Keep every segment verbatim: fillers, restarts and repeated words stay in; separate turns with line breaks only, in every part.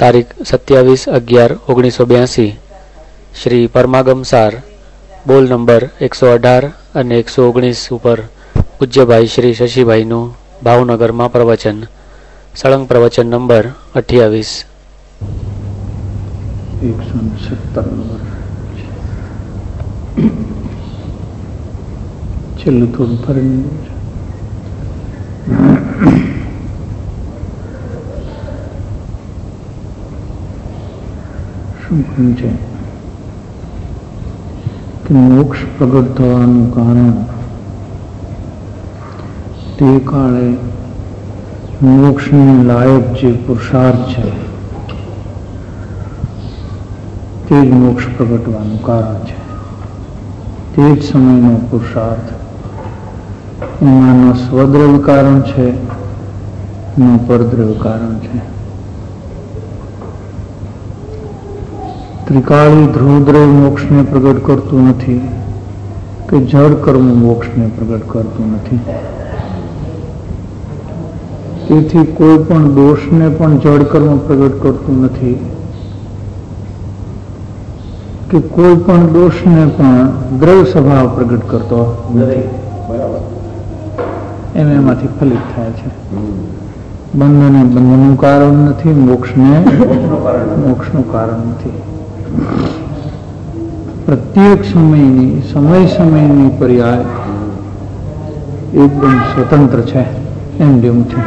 તારીખ સત્યાવીસ અગિયાર ઓગણીસો બ્યાસી શ્રી પરમાગમ સાર બોલ નંબર એકસો અઢાર અને એકસો ઓગણીસ ઉપર પૂજ્યભાઈ શ્રી શશીભાઈનું ભાવનગરમાં પ્રવચન. સળંગ પ્રવચન નંબર અઠ્યાવીસ.
એકસો સત્તર નંબર છેલ્લું થોડું ફરી શું કહ્યું છે કે મોક્ષ પ્રગટ થવાનું કારણ તે કાળે મોક્ષની લાયક જે પુરુષાર્થ છે તે જ મોક્ષ પ્રગટવાનું કારણ છે. તે જ સમયનો પુરુષાર્થ. એમાં ન સ્વદ્રવ્ય કારણ છે ન પરદ્રવ્ય કારણ છે. ત્રિકાળી ધ્રુવદ્રવ્ય મોક્ષને પ્રગટ કરતું નથી કે જળ કર્મ મોક્ષને પ્રગટ કરતું નથી. તેથી કોઈ પણ દોષને પણ જળ કર્મ પ્રગટ કરતું નથી કે કોઈ પણ દોષને પણ દ્રવ્ય સ્વભાવ પ્રગટ કરતો નથી. એમ એમાંથી ફલિત થાય છે. બંધને બંધનું કારણ નથી, મોક્ષને મોક્ષનું કારણ નથી. પ્રત્યેક સમયની સમય સમયની પર્યાય એકદમ સ્વતંત્ર છે એમ જેવું છે.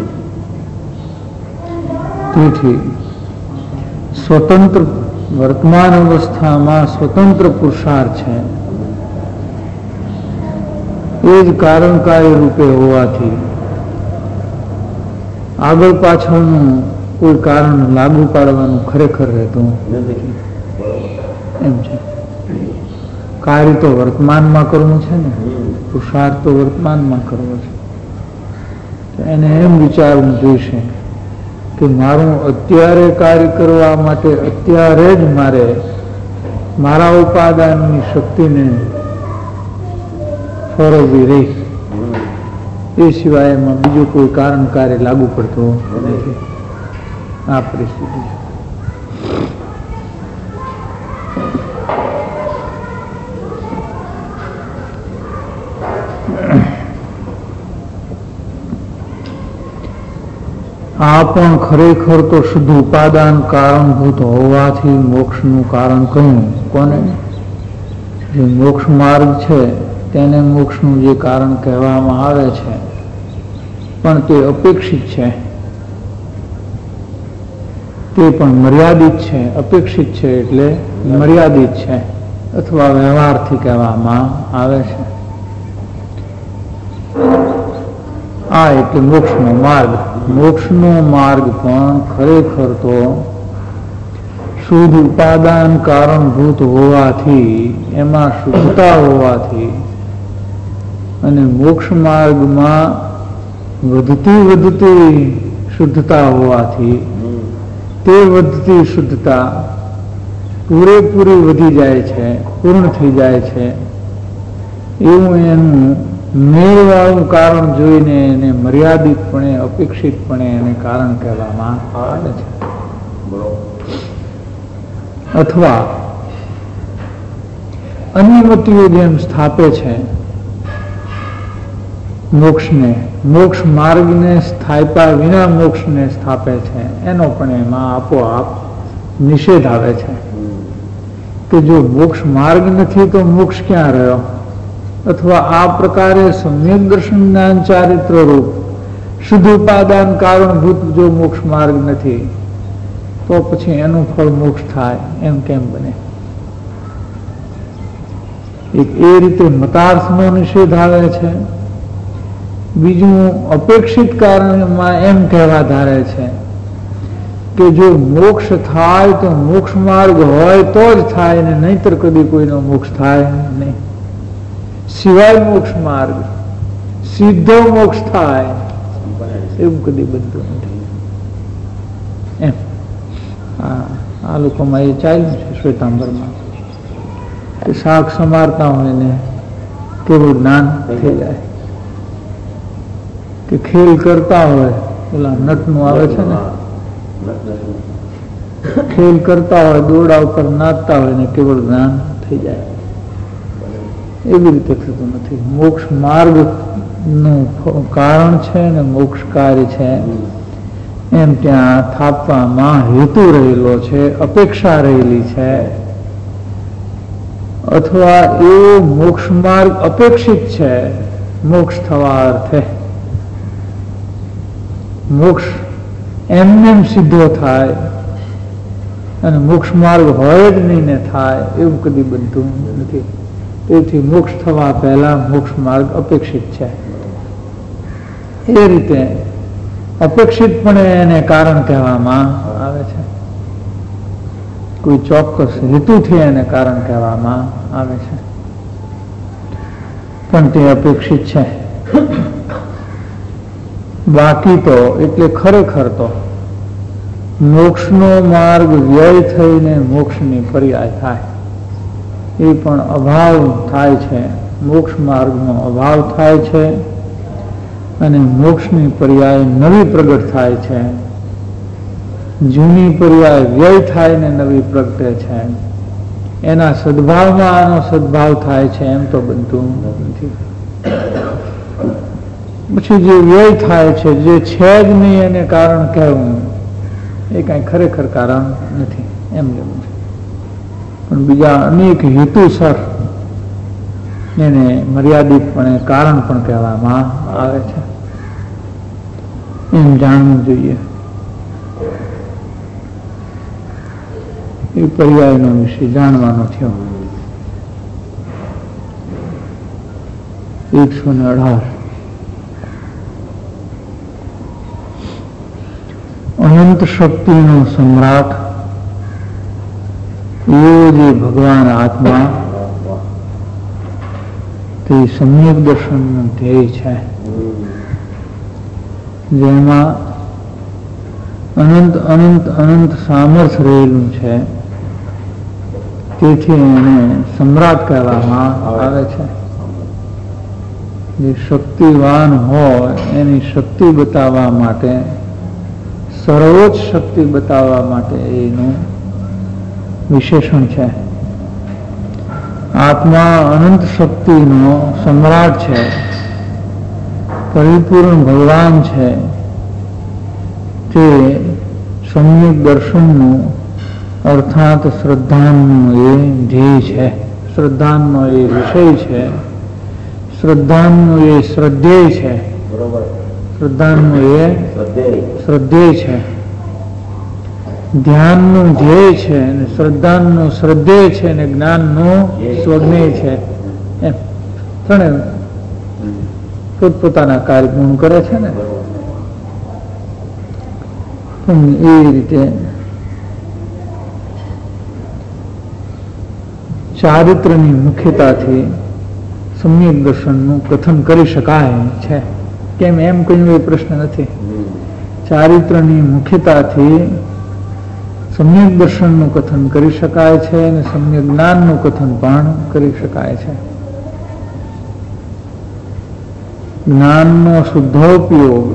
તેથી સ્વતંત્ર વર્તમાન અવસ્થામાં સ્વતંત્ર પુરુષાર્થ છે. એ જ કારણકારી રૂપે હોવાથી આગળ પાછળનું કોઈ કારણ લાગુ પાડવાનું ખરેખર રહેતું નથી એમ છે. કાર્ય તો વર્તમાનમાં કરવું છે ને, પુરુષાર્થ તો વર્તમાનમાં કરવો છે. એને એમ વિચારવું જોઈશે કે મારું અત્યારે કાર્ય કરવા માટે અત્યારે જ મારે મારા ઉપાદાનની શક્તિને ફરવવી રહી. એ સિવાય એમાં બીજું કોઈ કારણ કાર્ય લાગુ પડતો નથી. આ પરિસ્થિતિ છે. આ પણ ખરેખર તો શુદ્ધ ઉપાદાન કારણભૂત હોવાથી મોક્ષનું કારણ કહ્યું. કોને? જે મોક્ષ માર્ગ છે તેને મોક્ષનું જે કારણ કહેવામાં આવે છે, પણ તે અપેક્ષિત છે. તે પણ મર્યાદિત છે. અપેક્ષિત છે એટલે મર્યાદિત છે અથવા વ્યવહારથી કહેવામાં આવે છે. આ એટલે મોક્ષનો માર્ગ. મોક્ષનો માર્ગ પણ ખરેખર તો શુદ્ધ ઉપાદાન કારણભૂત હોવાથી, એમાં શુદ્ધતા હોવાથી અને મોક્ષ માર્ગમાં વધતી વધતી શુદ્ધતા હોવાથી તે વધતી શુદ્ધતા પૂરેપૂરી વધી જાય છે, પૂર્ણ થઈ જાય છે. એવું એનું મેળવાળું કારણ જોઈને એને મર્યાદિતપણે અપેક્ષિતપણે એને કારણ કહેવામાં આવે છે. અથવા અનિયમતિઓ જેમ સ્થાપે છે મોક્ષને, મોક્ષ માર્ગને સ્થાપ્યા વિના મોક્ષને સ્થાપે છે, એનો પણ એમાં આપોઆપ નિષેધ આવે છે કે જો મોક્ષ માર્ગ નથી તો મોક્ષ ક્યાં રહ્યો? અથવા આ પ્રકારે સમ્યક દર્શન જ્ઞાન ચારિત્ર રૂપ શુદ્ધ ઉપાદાન કારણભૂત જો મોક્ષ માર્ગ નથી તો પછી એનું ફળ મોક્ષ થાય એમ કેમ બને? એક એ રીતે મતાર્થનો નિષેધ આવે છે. બીજું અપેક્ષિત કારણમાં એમ કહેવા ધારે છે કે જો મોક્ષ થાય તો મોક્ષ માર્ગ હોય તો જ થાય ને નહીતર કદી કોઈનો મોક્ષ થાય નહીં. સિવાય મોક્ષ માર્ગ સીધો મોક્ષ થાય એવું કદી બનતું નથી એમ. આ લોકોમાં એ ચાલ્યું છે શ્વેતાંબરમાં કે શાક સમારતા હોય ને કેવું જ્ઞાન થઈ જાય, કે ખેલ કરતા હોય પેલા નટનું આવે છે ને ખેલ કરતા હોય, દોરડા ઉપર નાચતા હોય ને કેવળ જ્ઞાન થઈ જાય, એવી રીતે થતું નથી. મોક્ષ માર્ગ નું કારણ છે ને મોક્ષ કાર્ય છે એમ ત્યાં થાપવામાં હેતુ રહેલો છે, અપેક્ષા રહેલી છે, અથવા એવો મોક્ષ માર્ગ અપેક્ષિત છે મોક્ષ થવા અર્થે. મોક્ષ એમને એમ સીધો થાય અને મોક્ષ માર્ગ હોય જ નહીં ને થાય એવું કદી બનતું નથી. તેથી મોક્ષ થવા પહેલા મોક્ષ માર્ગ અપેક્ષિત છે. એ રીતે અપેક્ષિતપણે એને કારણ કહેવામાં આવે છે. કોઈ ચોક્કસ હેતુથી એને કારણ કહેવામાં આવે છે, પણ તે અપેક્ષિત છે. બાકી તો એટલે ખરેખર તો મોક્ષનો માર્ગ વ્યય થઈને મોક્ષની પર્યાય થાય, એ પણ અભાવ થાય છે. મોક્ષ માર્ગનો અભાવ થાય છે અને મોક્ષની પર્યાય નવી પ્રગટ થાય છે. જૂની પર્યાય વ્યય થાય ને નવી પ્રગટે છે. એના સદભાવમાં આનો સદભાવ થાય છે એમ તો બનતું નથી. પછી જે વ્યય થાય છે, જે છે જ નહીં એને કારણ કહેવું, એ કઈ ખરેખર કારણ નથી એમ લેવું છે. પણ બીજા અનેક હેતુસર એને મર્યાદિતપણે કારણ પણ કહેવામાં આવે છે, એમ જાણવું જોઈએ. એ પર્યાયનો વિષય જાણવાનો થયો. એકસો ને અઢાર અનંત શક્તિનો સમ્રાટ એવો જે ભગવાન આત્મા તે સમ્યક દર્શનનું ધ્યેય છે, જેમાં અનંત અનંત અનંત સામર્થ્ય રહેલું છે. તેથી એને સમ્રાટ કહેવામાં આવે છે. જે શક્તિવાન હોય એની શક્તિ બતાવવા માટે, સર્વોચ્ચ શક્તિ બતાવવા માટે એનું વિશેષણ છે. આત્મા અનંત શક્તિનો સમ્રાટ છે, પરિપૂર્ણ ભગવાન છે. તે સમ્યક દર્શનનું અર્થાત શ્રદ્ધાનું એ ધ્યેય છે, શ્રદ્ધાનો એ વિષય છે, શ્રદ્ધાનું એ શ્રદ્ધેય છે, શ્રદ્ધાનું એ શ્રદ્ધેય છે, ધ્યાનનું ધ્યેય છે અને શ્રદ્ધાનું શ્રદ્ધેય છે અને જ્ઞાનનું સ્વજ્ઞેય છે. એમ ત્રણે પોતપોતાના કાર્ય પૂર્ણ કરે છે ને. પણ એ રીતે ચારિત્રની મુખ્યતાથી સમ્યક દર્શનનું કથન કરી શકાય છે. કેમ એમ કહ્યું એ પ્રશ્ન નથી. ચારિત્રની મુખ્યતાથી સમ્યક દર્શનનું કથન કરી શકાય છે અને સમ્યક જ્ઞાનનું કથન પણ કરી શકાય છે. જ્ઞાનનો શુદ્ધોપયોગ,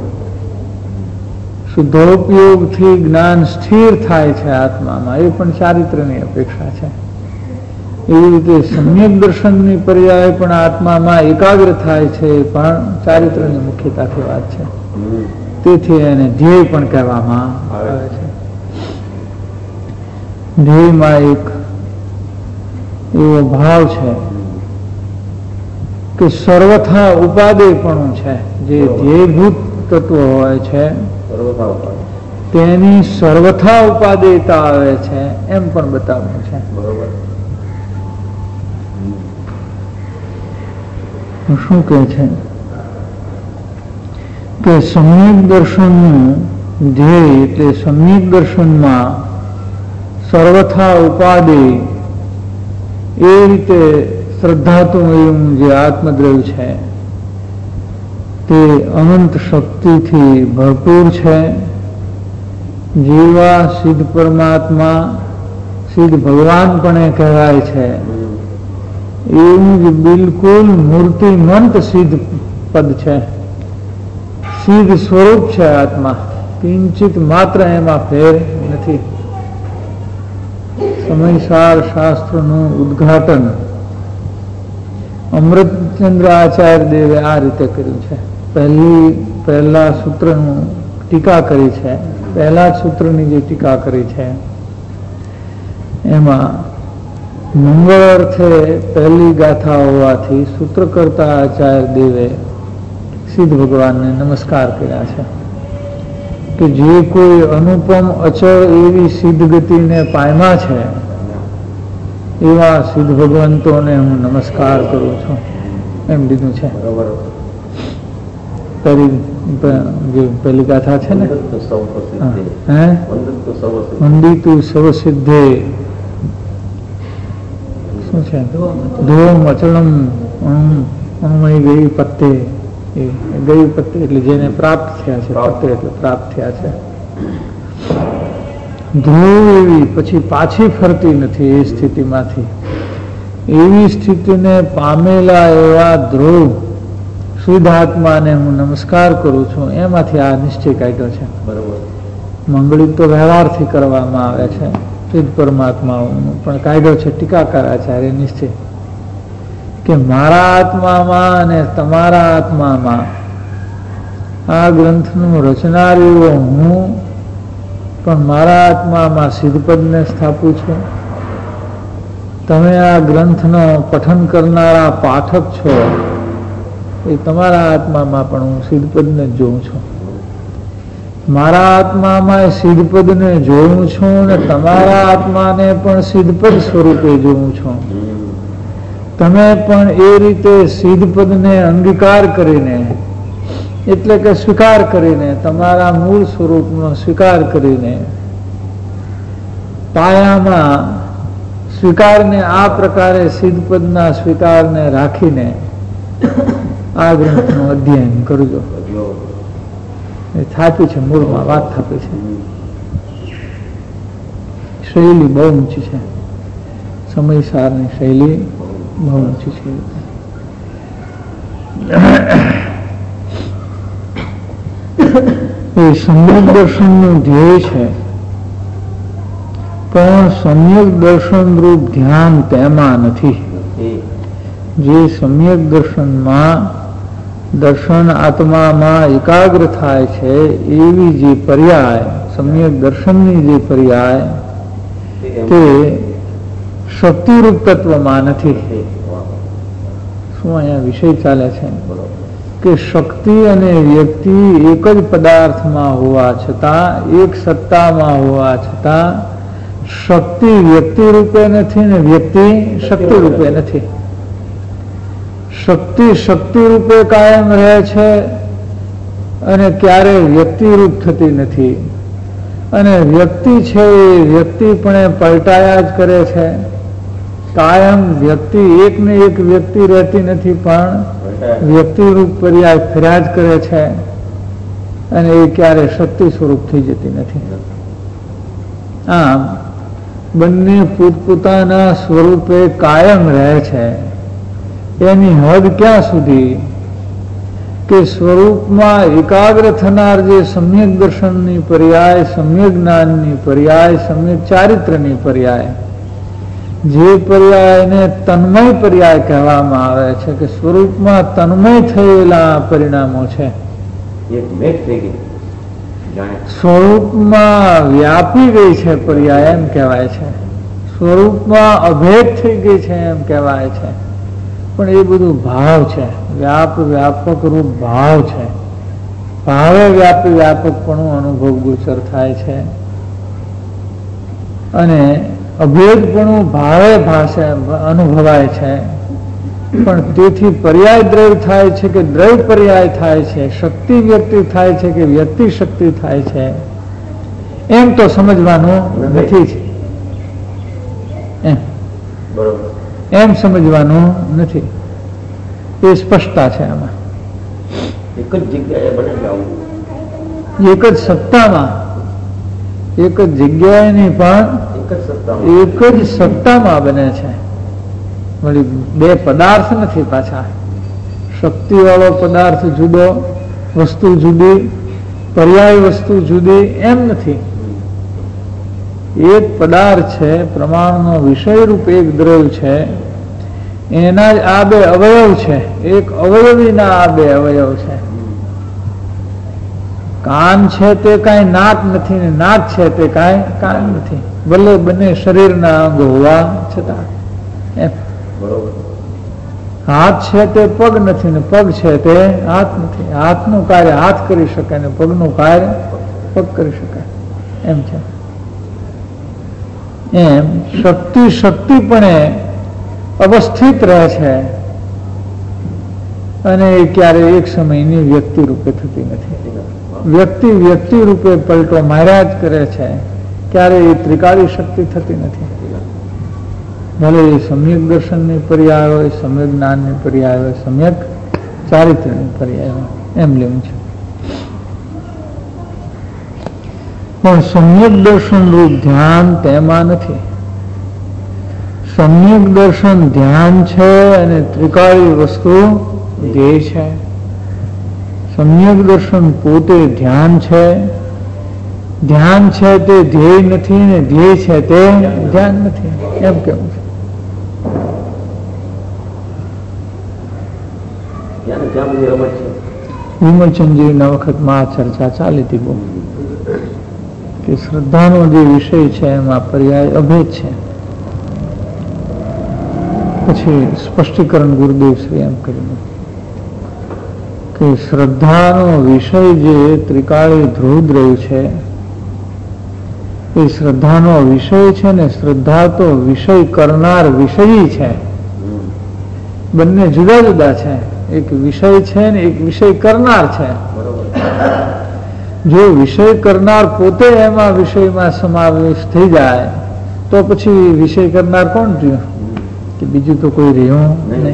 શુદ્ધોપયોગથી જ્ઞાન સ્થિર થાય છે આત્મામાં, એ પણ ચારિત્રની અપેક્ષા છે. એવી રીતે સમ્યક દર્શનની પર્યાય પણ આત્મામાં એકાગ્ર થાય છે, એ પણ ચારિત્રની મુખ્યતાથી વાત છે. તેથી એને ધ્યેય પણ કહેવામાં આવે છે. ધ્યેયમાં એક એવો ભાવ છે કે સર્વથા ઉપાદેયપણું છે. જે ધ્યેયભૂત તત્વ હોય છે તેની સર્વથા ઉપાદેયતા આવે છે એમ પણ બતાવ્યું છે. શું કહે છે કે સમ્યક દર્શનનું ધ્યેય એટલે સમ્યક દર્શનમાં સર્વથા ઉપાદેય એ રીતે શ્રદ્ધાતું એવું જે આત્મદ્રવ્ય છે તે અનંત શક્તિથી ભરપૂર છે. જેવા સિદ્ધ પરમાત્મા સિદ્ધ ભગવાન પણ કહેવાય છે, એવું જ બિલકુલ મૂર્તિમંત સિદ્ધ પદ છે, સિદ્ધ સ્વરૂપ છે આત્મા. કિંચિત માત્ર એમાં ફેર નથી. સમયસાર શાસ્ત્રનું ઉદ્ઘાટન અમૃતચંદ્ર આચાર્ય દેવે આ રીતે કર્યું છે. પહેલી પહેલા સૂત્રનું ટીકા કરી છે. પહેલા જ સૂત્રની જે ટીકા કરી છે એમાં મંગળ અર્થે પહેલી ગાથા હોવાથી સૂત્રકર્તા આચાર્ય દેવે સિદ્ધ ભગવાનને નમસ્કાર કર્યા છે કે જે કોઈ અનુપમ અચળ એવી સિદ્ધ ગતિને પામ્યા છે એવા સિદ્ધ ભગવંતોને હું નમસ્કાર કરું છું એમ લીધું છે. પહેલી જે પહેલી ગાથા છે ને, હે વંદિતુ સવ સિદ્ધે શું છે, ધોમ અચળમ અણમય ગઈ પત્તે, એ ગઈ પત્તે એટલે જેને પ્રાપ્ત થયા છે, પત્તે એટલે પ્રાપ્ત થયા છે. ધ્રુવ એવી પછી પાછી ફરતી નથી એ સ્થિતિમાંથી, એવી સ્થિતિને પામેલા એવા ધ્રુવ શુદ્ધાત્માને હું નમસ્કાર કરું છું. એમાંથી આ નિશ્ચય કાઢ્યો છે. બરોબર. મંગળી તો વ્યવહારથી કરવામાં આવે છે, સિદ્ધ પરમાત્માઓનો પણ કાઢ્યો છે ટીકાકાર આચાર્ય નિશ્ચય કે મારા આત્મામાં અને તમારા આત્મામાં આ ગ્રંથનું રચનાર એવો હું પણ મારા આત્મામાં સિદ્ધપદને સ્થાપું છું. તમે આ ગ્રંથનો પઠન કરનારા પાઠક છો, એ તમારા આત્મામાં પણ હું સિદ્ધપદને જોઉં છું. મારા આત્મામાં સિદ્ધપદને જોઉં છું અને તમારા આત્માને પણ સિદ્ધપદ સ્વરૂપે જોઉં છું. તમે પણ એ રીતે સિદ્ધપદને અંગીકાર કરીને એટલે કે સ્વીકાર કરીને તમારા મૂળ સ્વરૂપનો સ્વીકાર કરીને પાયામાં સ્વીકારને આ પ્રકારે સિદ્ધપદના સ્વીકારને રાખીને આ ગ્રંથનું અધ્યયન કરજો. એ થાપી છે, મૂળમાં વાત થાપી છે. શૈલી બહુ ઊંચી છે, સમયસારની શૈલી બહુ ઊંચી છે. એ સમ્યક દર્શનનું ધ્યેય છે, પણ સમ્યક દર્શન રૂપ ધ્યાન તેમાં નથી. જે સમ્યક દર્શનમાં દર્શન આત્મામાં એકાગ્ર થાય છે એવી જે પર્યાય સમ્યક દર્શનની જે પર્યાય તે શક્તિરૂપ તત્વમાં નથી. શું અહીંયા વિષય ચાલે છે કે શક્તિ અને વ્યક્તિ એક જ પદાર્થમાં હોવા છતાં, એક સત્તામાં હોવા છતાં શક્તિ વ્યક્તિ રૂપે નથી ને વ્યક્તિ શક્તિ રૂપે નથી. શક્તિ શક્તિ રૂપે કાયમ રહે છે અને ક્યારે વ્યક્તિરૂપ થતી નથી. અને વ્યક્તિ છે એ વ્યક્તિપણે પલટાયા જ કરે છે. કાયમ વ્યક્તિ એક ને એક વ્યક્તિ રહેતી નથી, પણ વ્યક્તિરૂપ પર્યાય ફર્યા જ કરે છે અને એ ક્યારે શક્તિ સ્વરૂપ થઈ જતી નથી. આમ બંને પોતપોતાના સ્વરૂપે કાયમ રહે છે. એની હદ ક્યાં સુધી કે સ્વરૂપમાં એકાગ્ર થનાર જે સમ્યક દર્શનની પર્યાય, સમ્યક જ્ઞાનની પર્યાય, સમ્યક ચારિત્ર્યની પર્યાય, જે પર્યાયને તન્મય પર્યાય કહેવામાં આવે છે કે સ્વરૂપમાં તન્મય થયેલા પરિણામો છે. સ્વરૂપમાં વ્યાપી ગઈ છે પર્યાય એમ કહેવાય છે. સ્વરૂપમાં અભેદ થઈ ગઈ છે એમ કહેવાય છે. પણ એ બધું ભાવ છે, વ્યાપ વ્યાપક રૂપ ભાવ છે. ભાવે વ્યાપી વ્યાપકપણું અનુભવ ગોચર થાય છે અને અભેદપણું ભાવે ભાષે અનુભવાય છે. પણ તેથી પર્યાય દ્રવ્ય થાય છે કે દ્રવ્ય પર્યાય થાય છે, શક્તિ વ્યક્તિ થાય છે કે વ્યક્તિ શક્તિ થાય છે, એમ તો સમજવાનું નથી જ. એમ બરોબર એમ સમજવાનું નથી. એ સ્પષ્ટતા છે આમાં. એક જ જગ્યાએ બને, એક જ સત્તામાં, એક જ જગ્યાએ નહીં પણ એક જ સત્તામાં બને છે. વળી બે પદાર્થ નથી પાછા. શક્તિ વાળો પદાર્થ જુદો, વસ્તુ જુદી, પર્યાય વસ્તુ જુદી એમ નથી. એક પદાર્થ છે, પ્રમાણનો વિષય રૂપ એક દ્રવ્ય છે, એના જ આ બે અવયવ છે. એક અવયવીના આ બે અવયવ છે. કાન છે તે કાંઈ નાક નથી ને નાક છે તે કાંઈ કાન નથી, ભલે બંને શરીરના અંગ હોવા છતાં. એમ હાથ છે તે પગ નથી ને પગ છે તે હાથ નથી. હાથનું કાર્ય હાથ કરી શકે ને પગનું કાર્ય પગ કરી શકે. એમ છે. એમ શક્તિ શક્તિપણે અવસ્થિત રહે છે અને એ ક્યારે એક સમયની વ્યક્તિ રૂપે થતી નથી. વ્યક્તિ વ્યક્તિ રૂપે પલટો માર્યા જ કરે છે, ક્યારે એ ત્રિકાળી શક્તિ થતી નથી. ભલે એ સમ્યક દર્શનની પર્યાય હોય, સમ્યક જ્ઞાનની પર્યાય હોય, સમ્યક ચારિત્ર્યની પર્યાય હોય, એમ લેવું છે. પણ સમ્યક દર્શન રૂપ ધ્યાન તેમાં નથી. સમ્યક દર્શન ધ્યાન છે અને ત્રિકાળી વસ્તુ ધ્યેય છે. સમ્યક દર્શન પોતે ધ્યાન છે. ધ્યાન છે તે ધ્યેય નથી ને ધ્યેય છે તે ધ્યાન નથી. એમ કેવું છે. વિમલચંદજીના વખતમાં આ ચર્ચા ચાલી હતી બહુ, કે શ્રદ્ધાનો જે વિષય છે એમાં પર્યાય અભેદ છે. પછી સ્પષ્ટીકરણ ગુરુદેવ શ્રી એમ કર્યું કે શ્રદ્ધાનો વિષય જે ત્રિકાળી ધ્રુવ રહ્યું છે એ શ્રદ્ધાનો વિષય છે ને શ્રદ્ધા તો વિષય કરનાર વિષયી છે. બંને જુદા જુદા છે. એક વિષય છે ને એક વિષય કરનાર છે. જો વિષય કરનાર પોતે એમાં વિષયમાં સમાવેશ થઈ જાય તો પછી વિષય કરનાર કોણ રહ્યું? કે બીજું તો કોઈ રહ્યું નહીં.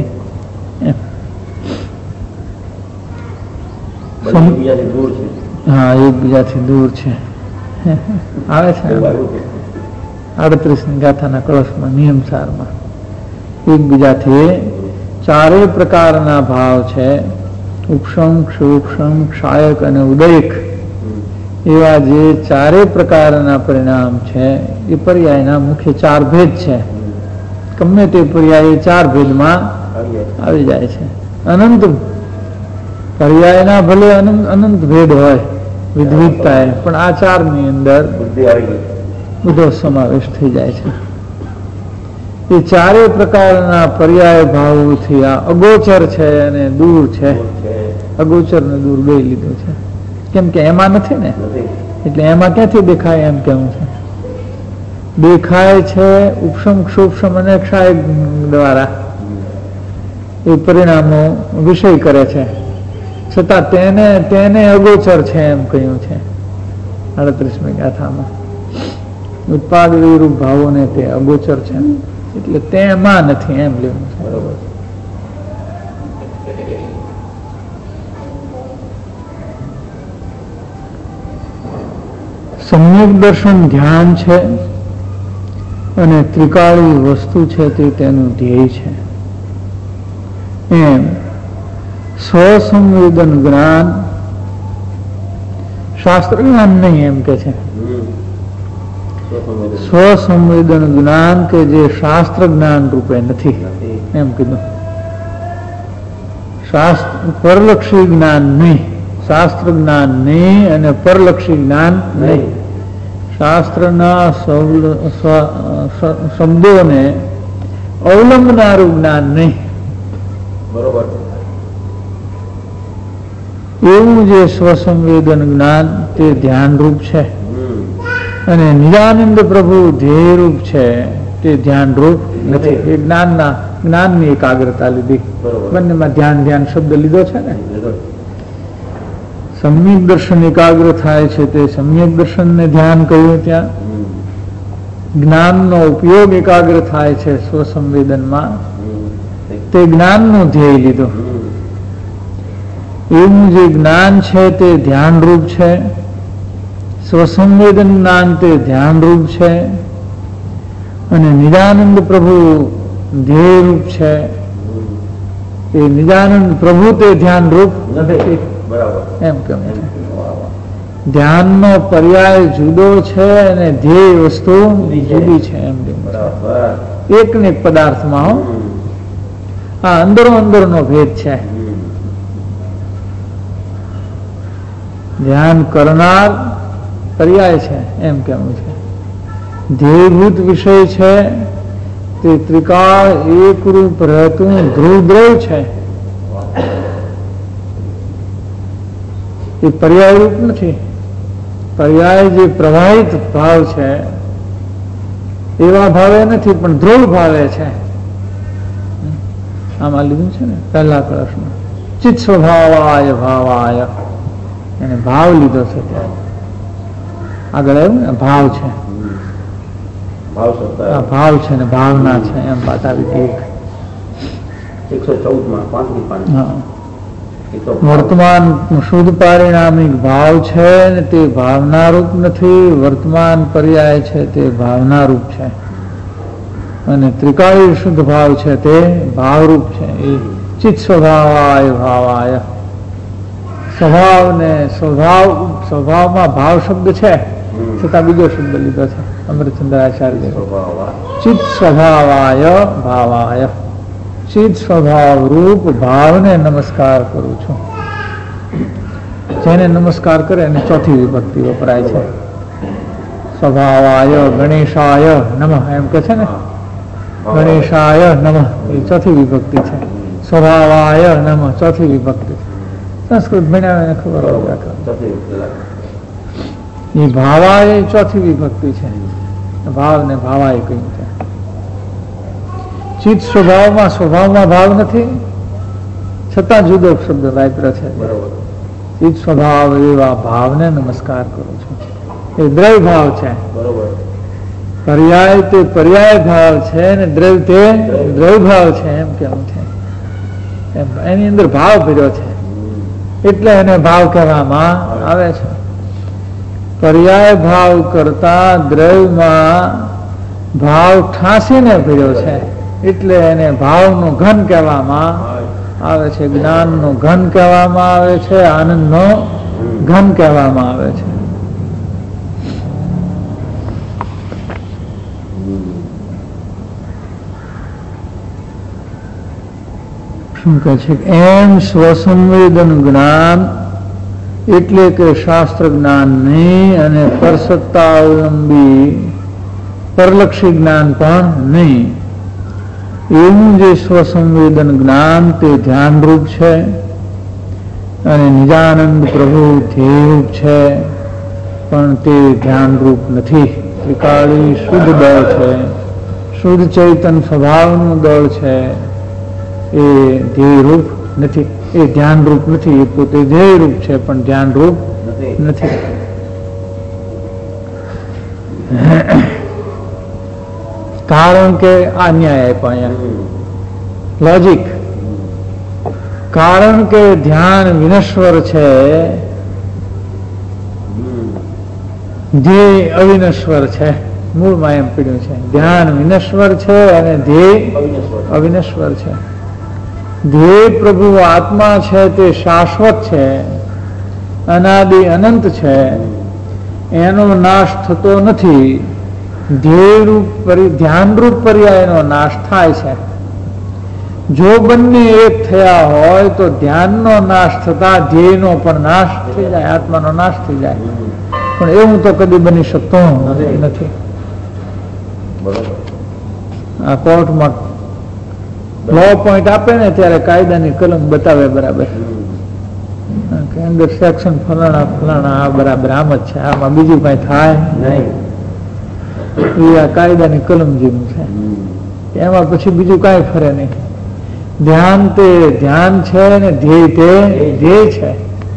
હા, એકબીજાથી દૂર છે. આવે છે આડત્રીસ ની ગાથાના કળશમાં નિયમસારમાં એકબીજાથી ચારે પ્રકારના ભાવ છે. ઉપશમ, ક્ષુપશમ, ક્ષાયક અને ઉદયક એવા જે ચારે પ્રકારના પરિણામ છે એ પર્યાયના મુખ્ય ચાર ભેદ છે. ગમે તે પર્યાય ચાર ભેદમાં આવી જાય છે. અનંત પર્યાયના ભલે અનંત અનંત ભેદ હોય વિધવિધતા, પણ આ ચાર ની અંદર બધો સમાવેશ થઈ જાય છે. એ ચારે પ્રકારના પર્યાય ભાવોથી આ અગોચર છે અને દૂર છે. અગોચર ને દૂર બે લીધું છે. કેમ કે એમાં નથી ને, એટલે એમાં ક્યાંથી દેખાય એમ કેવું છે. દેખાય છે ઉપશમ, ક્ષુપશમ અને ક્ષાય દ્વારા એ પરિણામો વિષય કરે છે, છતાં તેને તેને અગોચર છે એમ કહ્યું છે આડત્રીસમી ગાથામાં. ઉત્પાદ વિરૂપ ભાવોને તે અગોચર છે, એટલે તેમાં નથી એમ લેવું છે. બરોબર. સમ્યક દર્શન ધ્યાન છે અને ત્રિકાળી વસ્તુ છે તે તેનું ધ્યેય છે. એમ સ્વસંવેદન જ્ઞાન શાસ્ત્ર જ્ઞાન નહીં એમ કે છે. સ્વસંવેદન જ્ઞાન કે જે શાસ્ત્ર જ્ઞાન રૂપે નથી એમ કીધું. શાસ્ત્ર પરલક્ષી જ્ઞાન નહીં, શાસ્ત્ર જ્ઞાન નહીં અને પરલક્ષી જ્ઞાન નહીં. શાસ્ત્રના શબ્દોને અવલંબનારું જ્ઞાન નહીં. બરોબર. એવું જે સ્વસંવેદન જ્ઞાન તે ધ્યાનરૂપ છે અને નિજાનંદ પ્રભુ ધ્યેયરૂપ છે તે ધ્યાનરૂપ નથી. એ જ્ઞાનના જ્ઞાનની એકાગ્રતા લીધી. બંનેમાં ધ્યાન ધ્યાન શબ્દ લીધો છે ને. સમ્યક દર્શન એકાગ્ર થાય છે તે સમ્યક દર્શનને ધ્યાન કહ્યું. ત્યાં જ્ઞાનનો ઉપયોગ એકાગ્ર થાય છે સ્વસંવેદનમાં, તે જ્ઞાનનું ધ્યેય લીધું. એવું જે જ્ઞાન છે તે ધ્યાનરૂપ છે, સ્વસંવેદન જ્ઞાન તે ધ્યાનરૂપ છે અને નિજાનંદ પ્રભુ ધ્યેયરૂપ છે. એ નિજાનંદ પ્રભુ તે ધ્યાનરૂપ નથી એમ કેમ. ધ્યાનનો પર્યાય જુદો છે અને ધ્યેય વસ્તુ જુદી છે એમ એક ને એક પદાર્થમાં આ અંદરો અંદરનો ભેદ છે. ધ્યાન કરનાર પર્યાય છે એમ કેવું છે. ધ્યેયભૂત વિષય છે તે ત્રિકાળ એકરૂપ રહેતું ધ્રુવદ્રવ છે. એ પર્યાય રૂપ નથી. પર્યાય જે પ્રવાહિત ભાવ છે એવા ભાવે નથી પણ ધ્રુવ ભાવે છે. આમાં લીધું છે ને પહેલા કળશમાં ચિત્ત સ્વભાવાય ભાવાય એને ભાવ લીધો છે. ત્યાં આગળ આવ્યું ને ભાવ છે ભાવ છે ને ભાવના છે એમ વાત આવી હતી.
એકસો ચૌદ માં પાંચમી પાંચ
વર્તમાન શુદ્ધ પારિણામિક ભાવ છે ને તે ભાવના રૂપ નથી. વર્તમાન પર્યાય છે તે ભાવના રૂપ છે અને ત્રિકાળી શુદ્ધ ભાવ છે તે ભાવરૂપ છે. એ ચિત્ત સ્વભાવાય ભાવાય સ્વભાવ ને સ્વભાવ સ્વભાવમાં ભાવ શબ્દ છે છતાં બીજો શબ્દ લીધો છે અમૃતચંદ્રાચાર્ય. ચિત્ત સ્વભાવાય ભાવાય ચિત્ત સ્વભાવ રૂપ ભાવને નમસ્કાર કરું છું. જેને નમસ્કાર કરે એને ચોથી વિભક્તિ વપરાય છે. સ્વભાવાય ગણેશાય નમઃ એમ કે છે ને ગણેશાય નમઃ એ ચોથી વિભક્તિ છે. સ્વભાવાય નમઃ ચોથી વિભક્તિ. સંસ્કૃત ભણ્યા ખબર હોય એ ભાવાય ચોથી વિભક્તિ છે. ભાવ ને ભાવાય કહ્યું છે. ચિત્ત સ્વભાવમાં સ્વભાવમાં ભાવ નથી છતાં જુદો શબ્દ વાપર્યો છે. ચિત્ત સ્વભાવ એવા ભાવને નમસ્કાર કરું છું. એ દ્રવ્ય ભાવ છે. પર્યાય તે પર્યાય ભાવ છે ને દ્રવ્ય તે દ્રવ્ય ભાવ છે એમ કેવું છે. એની અંદર ભાવ ભર્યો છે એટલે એને ભાવ કહેવામાં આવે છે. પર્યાય ભાવ કરતા દ્રવ્યમાં ભાવ ઠાંસીને ભર્યો છે એટલે એને ભાવનો ઘન કહેવામાં આવે છે. જ્ઞાનનો ઘન કહેવામાં આવે છે. આનંદનો ઘન કહેવામાં આવે છે. શું કહે છે એમ સ્વસંવેદન જ્ઞાન એટલે કે શાસ્ત્ર જ્ઞાન નહીં અને પરસત્તા અવલંબી પરલક્ષી જ્ઞાન પણ નહીં. એવું જે સ્વસંવેદન જ્ઞાન તે ધ્યાનરૂપ છે અને નિજાનંદ પ્રભુ ધ્યેયરૂપ છે પણ તે ધ્યાનરૂપ નથી. ત્રિકાળી શુદ્ધ દળ છે. શુદ્ધ ચૈતન સ્વભાવનું દળ છે. એ ધ્યેયરૂપ નથી. એ ધ્યાનરૂપ નથી. એ પોતે ધ્યેયરૂપ છે પણ ધ્યાનરૂપ નથી. કારણ કે આ ન્યાય આપ્યા લોજિક. કારણ કે ધ્યાન વિનશ્વર છે ધ્યેય અવિનશ્વર છે. મૂળમાં એમ પીડ્યું છે ધ્યાન વિનશ્વર છે અને ધ્યેય અવિનશ્વર છે. ધ્યેય પ્રભુ આત્મા છે તે શાશ્વત છે અનાદિ અનંત છે. એનો નાશ થતો નથી. ધ્યેયરૂપ ધ્યાનરૂપ પર્યાયનો નાશ થાય છે. જો બંને એક થયા હોય તો ધ્યાનનો નાશ થતા ધ્યેયનો પણ નાશ થઈ જાય. આત્માનો નાશ થઈ જાય. પણ એવું તો કદી બની શકતો નથી. આ કોર્ટમાં લો પોઈન્ટ આપે ને ત્યારે કાયદાની કલમ બતાવે બરાબર કે અંદર સેક્શન ફલાણા ફલાણા આ બરાબર આમ જ છે. આમાં બીજું કઈ થાય નહીં. એ આ કાયદાની કલમ જેવું છે. એમાં પછી બીજું કઈ ફરે નહીં. ધ્યાન તે ધ્યાન છે ને ધ્યેય તે ધ્યેય છે.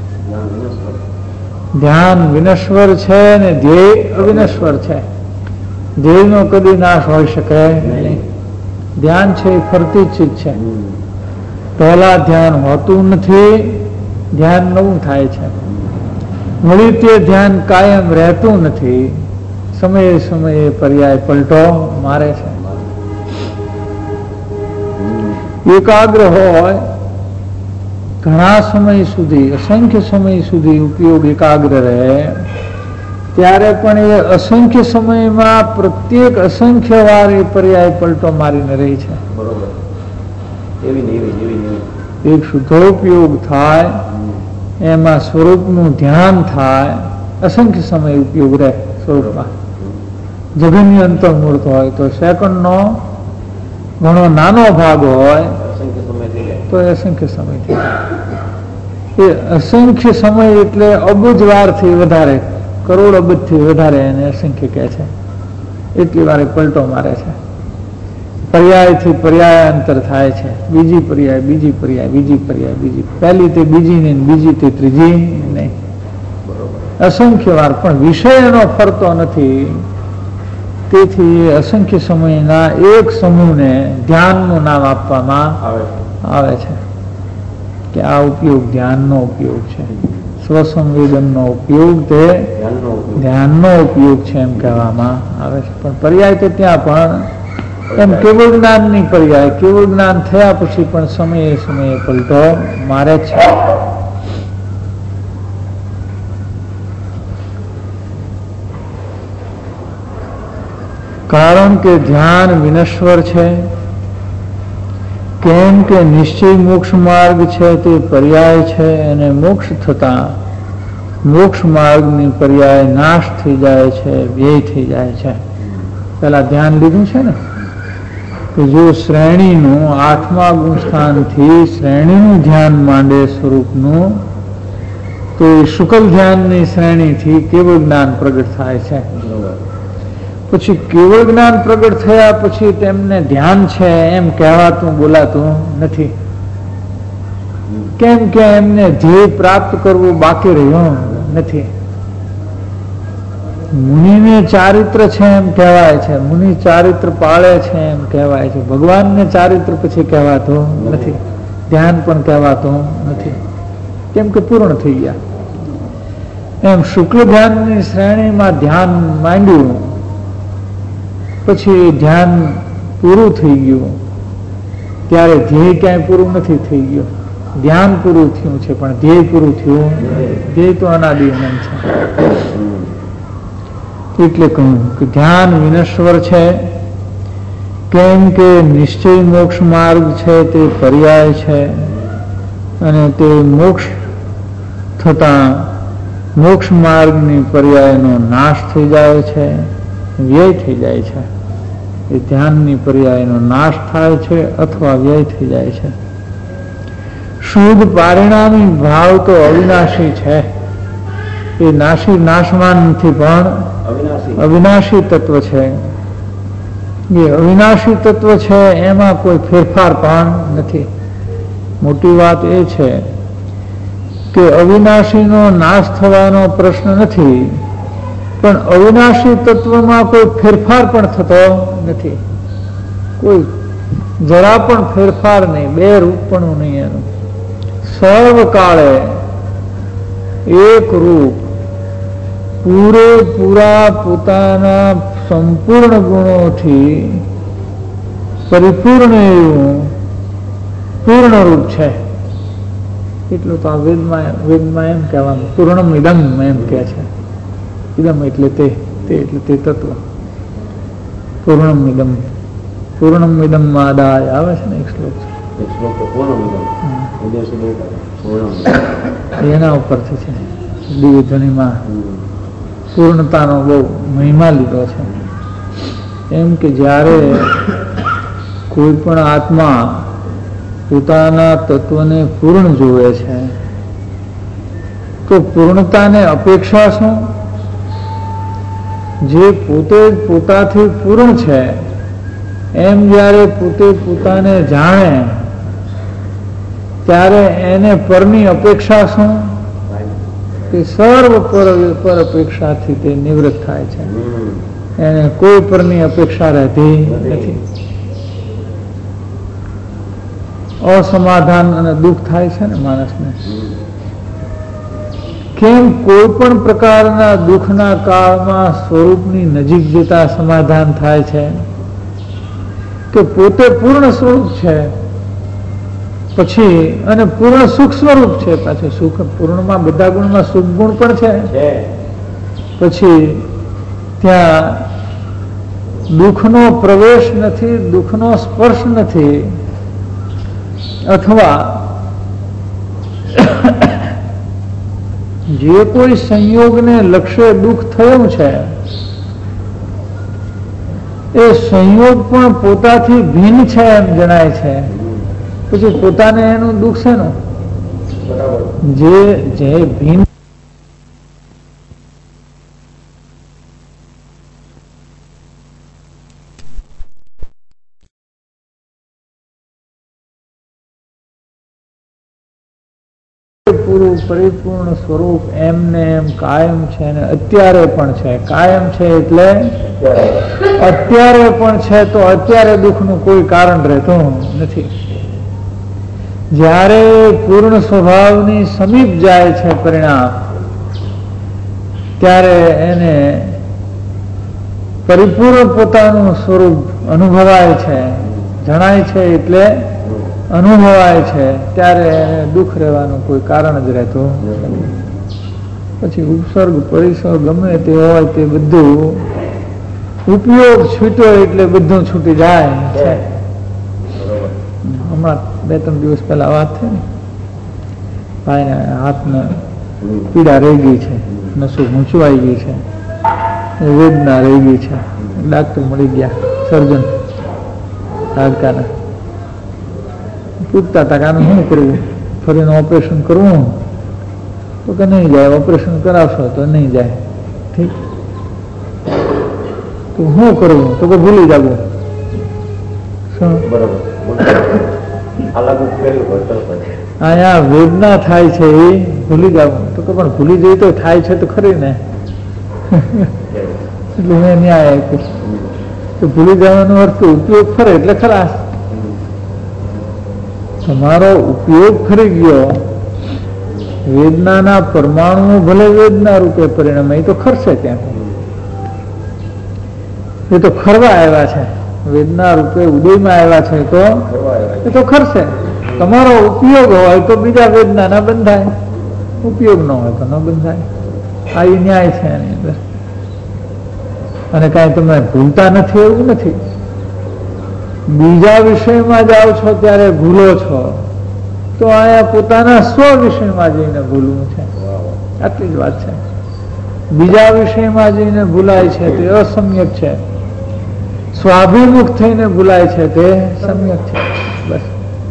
ધ્યાન વિનશ્વર છે ને ધ્યેય અવિનશ્વર છે. ધ્યેયનો કદી નાશ હોઈ શકે નહીં. ધ્યાન છે એ ફરતી ચીજ છે. પહેલા ધ્યાન હોતું નથી. ધ્યાન નવું થાય છે. વળી તે ધ્યાન કાયમ રહેતું નથી. સમયે સમયે પર્યાય પલટો મારે છે. એકાગ્ર હોય ઘણા સમય સુધી, અસંખ્ય સમય સુધી ઉપયોગ એકાગ્ર રહે, ત્યારે પણ એ અસંખ્ય સમયમાં પ્રત્યેક અસંખ્ય વાર એ પર્યાય પલટો મારીને રહી છે.
બરોબર. એવી ને એવી એવી ને એવી.
એક શુદ્ધોપયોગ થાય, એમાં સ્વરૂપનું ધ્યાન થાય, અસંખ્ય સમય ઉપયોગ રહે સ્વરૂપમાં. જગન્ય અંતર્મૂર્ત હોય તો સેકન્ડનો ઘણો નાનો ભાગ હોય
અસંખ્ય સમય થઈ જાય.
તો એ અસંખ્ય સમય થઈ જાય. એ અસંખ્ય સમય એટલે અબજ વારથી વધારે, કરોડ અબજથી વધારે એને અસંખ્ય કહે છે. એટલી વાર પલટો મારે છે. પર્યાયથી પર્યાયાંતર થાય છે. બીજી પર્યાય, બીજી પર્યાય, બીજી પર્યાય, બીજી, પહેલી તે બીજી નહીં, બીજી તે ત્રીજી નહીં. અસંખ્ય વાર, પણ વિષય એનો ફરતો નથી. તેથી અસંખ્ય સમયના એક સમૂહને ધ્યાનનું નામ આપવામાં આવે છે કે આ ઉપયોગ ધ્યાનનો ઉપયોગ છે. સ્વસંવેદનનો ઉપયોગ તે ધ્યાનનો ઉપયોગ છે એમ કહેવામાં આવે છે. પણ પર્યાય તો ત્યાં પણ એમ કેવળ જ્ઞાનની પર્યાય, કેવળ જ્ઞાન થયા પછી પણ સમયે સમયે પલટો મારે છે. કારણ કે ધ્યાન વિનશ્વર છે. કેમ કે નિશ્ચય મોક્ષ માર્ગ છે તે પર્યાય છે, અને મોક્ષ થતા મોક્ષ માર્ગની પર્યાય નાશ થઈ જાય છે, વ્યય થઈ જાય છે. પેલા ધ્યાન લીધું છે ને કે જો શ્રેણીનું આઠમા ગુણસ્થાનથી શ્રેણીનું ધ્યાન માંડે સ્વરૂપનું, તો એ શુકલ ધ્યાનની શ્રેણીથી કેવળ જ્ઞાન પ્રગટ થાય છે. પછી કેવળ જ્ઞાન પ્રગટ થયા પછી તેમને ધ્યાન છે એમ કહેવાતું બોલાતું નથી. કેમ કે એમને ધ્યેય પ્રાપ્ત કરવું બાકી રહ્યું નથી. મુનિને ચારિત્ર છે એમ કહેવાય છે, મુનિ ચારિત્ર પાળે છે એમ કહેવાય છે. ભગવાનને ચારિત્ર પછી કહેવાતું નથી, ધ્યાન પણ કહેવાતું નથી. કેમ કે પૂર્ણ થઈ ગયા. એમ શુક્લ ધ્યાનની શ્રેણીમાં ધ્યાન માંડ્યું, પછી ધ્યાન પૂરું થઈ ગયું, ત્યારે ધ્યેય ક્યાંય પૂરું નથી થઈ ગયું. ધ્યાન પૂરું થયું છે પણ ધ્યેય પૂરું થયું. ધ્યેય તો અનાદિ અનંત છે. એટલે કહ્યું કે ધ્યાન વિનશ્વર છે. કેમ કે નિશ્ચય મોક્ષ માર્ગ છે તે પર્યાય છે, અને તે મોક્ષ થતા મોક્ષ માર્ગની પર્યાયનો નાશ થઈ જાય છે, વ્યય થઈ જાય છે. એ ધ્યાનની પર્યાયનો નાશ થાય છે અથવા વ્યય થઈ જાય છે. શુદ્ધ પારિણામી ભાવ તો અવિનાશી છે. એ નાશી નાશવાન નથી, પણ અવિનાશી તત્વ છે. એ અવિનાશી તત્વ છે, એમાં કોઈ ફેરફાર પણ નથી. મોટી વાત એ છે કે અવિનાશીનો નાશ થવાનો પ્રશ્ન નથી, પણ અવિનાશી તત્વમાં કોઈ ફેરફાર પણ થતો નથી. કોઈ જરા પણ ફેરફાર નહીં, બે રૂપપણું નહીં એનું. સર્વકાળે એક રૂપ, પૂરેપૂરા પોતાના સંપૂર્ણ ગુણોથી પરિપૂર્ણ એવું પૂર્ણ રૂપ છે. એટલું તો આ વેદમાં વેદમાં એમ કહેવાનું, પૂર્ણમ ઇદમ એમ કહે છે. ઇદમ એટલે તે, તે એટલે તે તત્વ. પૂર્ણમ ઇદમ, પૂર્ણમ ઇદમ આદાય આવે છે ને એક શ્લોક છે, એના ઉપરથી છે. દિવ્ય ધ્વનિમાં પૂર્ણતાનો બહુ મહિમા લીધો છે. એમ કે જ્યારે કોઈ પણ આત્મા પોતાના તત્વને પૂર્ણ જોવે છે, તો પૂર્ણતાને અપેક્ષા શું? જે પોતે પોતાથી પૂર્ણ છે એમ જ્યારે પોતે પોતાને જાણે, ત્યારે એને પરની અપેક્ષા શું? કે સર્વ પર પર અપેક્ષાથી તે નિવૃત્ત થાય છે. એને કોઈ પરની અપેક્ષા રહેતી નથી. અસમાધાન અને દુઃખ થાય છે ને માણસને. કેમ? કોઈ પણ પ્રકારના દુઃખના કાળમાં સ્વરૂપની નજીક જતા સમાધાન થાય છે કે પોતે પૂર્ણ સ્વરૂપ છે, પછી અને પૂર્ણ સુખ સ્વરૂપ છે. પાછું સુખ પૂર્ણમાં બધા ગુણમાં સુખ ગુણ પણ છે. પછી ત્યાં દુઃખનો પ્રવેશ નથી, દુઃખનો સ્પર્શ નથી, અથવા જે કોઈ સંયોગને લક્ષ્ય દુઃખ થયું છે એ સંયોગ પણ પોતાથી ભિન્ન છે એમ જણાય છે. પછી પોતાને એનું દુઃખ છે નું જે જે ભિન્ન પૂરું પરિપૂર્ણ સ્વરૂપ એમને એમ કાયમ છે અને અત્યારે પણ છે. કાયમ છે એટલે અત્યારે પણ છે, તો અત્યારે દુઃખનું કોઈ કારણ રહેતું નથી. જ્યારે પૂર્ણ સ્વભાવની સમીપ જાય છે પરિણામ, ત્યારે એને પરિપૂર્ણ પોતાનું સ્વરૂપ અનુભવાય છે, જણાય છે એટલે અનુભવાય છે. ત્યારે એને દુઃખ રહેવાનું કોઈ કારણ જ રહેતું નથી. પછી ઉપસર્ગ પરિસર્ગ ગમે તે હોય તે બધું ઉપયોગ છૂટ્યો એટલે બધું છૂટી જાય છે. હમણાં બે ત્રણ દિવસ પહેલા વાત થઈ ને, ભાઈને હાથને પીડા રહી ગઈ છે, નસું મૂંચવાઈ ગઈ છે, વેદના રહી ગઈ છે. ડાક્ટર મળી ગયા, સર્જન હાડકાના. પૂછતા હતા કે આનું શું કરવું, ફરીને ઓપરેશન કરવું? તો કે નહીં જાય, ઓપરેશન કરાવશો તો નહીં જાય. ઠીક, તો શું કરવું? તો કે ભૂલી જવું. શું અહીંયા વેદના થાય છે એ ભૂલી જવું. તો કે પણ ભૂલી જઈ તો થાય છે તો ખરી ને. એટલે મેં ન્યાય આપ્યું તો ભૂલી જવાનો અર્થ ઉપયોગ ફરે એટલે ખલાસ. તમારો ઉપયોગ ખરી ગયો, વેદનાના પરમાણુઓ ભલે વેદના રૂપે પરિણમે, એ તો ખરશે ત્યાં. એ તો ખરવા આવ્યા છે, વેદના રૂપે ઉદયમાં આવ્યા છે, તો એ તો ખરશે. તમારો ઉપયોગ હોય તો બીજા વેદનાના બંધાય, ઉપયોગ ન હોય તો ન બંધાય. આ એ ન્યાય છે એની અંદર. અને કાંઈ તમે ભૂલતા નથી એવું નથી. બીજા વિષયમાં જાઓ છો ત્યારે ભૂલો છો, તો અહીંયા પોતાના સ્વ વિષયમાં જઈને ભૂલવું છે. આટલી જ વાત છે. બીજા વિષયમાં જઈને ભૂલાય છે તે અસમ્યક છે, સ્વાભિમુખ થઈને ભૂલાય છે તે સમ્યક છે. બસ.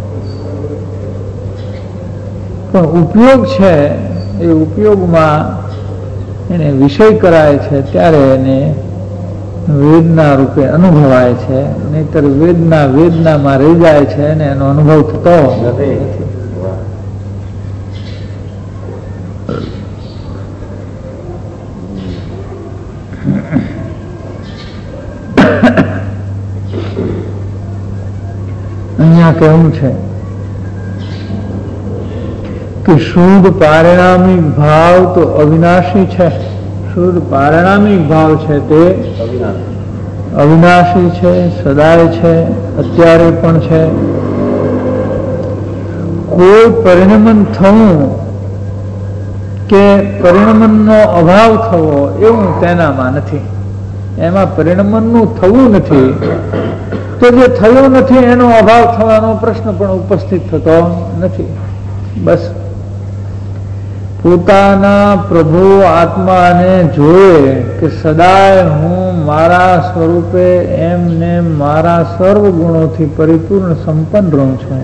પણ ઉપયોગ છે એ ઉપયોગમાં એને વિષય કરાય છે ત્યારે એને વેદના રૂપે અનુભવાય છે. નહીતર વેદના વેદનામાં રહી જાય છે અને એનો અનુભવ થતો નથી. અહીંયા કેવું છે કે શુદ્ધ પારિણામિક ભાવ તો અવિનાશી છે. શુદ્ધ પારિણામિક ભાવ છે તે અવિનાશી છે, સદાય છે, અત્યારે પણ છે. કોઈ પરિણમન થવું કે પરિણમનનો અભાવ થવો એવું તેનામાં નથી. એમાં પરિણમનનું થવું નથી, તો જે થયું નથી એનો અભાવ થવાનો પ્રશ્ન પણ ઉપસ્થિત થતો નથી. બસ પોતાના પ્રભુ આત્માને જોયે કે સદાય હું મારા સ્વરૂપે એમને મારા સર્વ ગુણોથી પરિપૂર્ણ સંપન્ન રહું છું,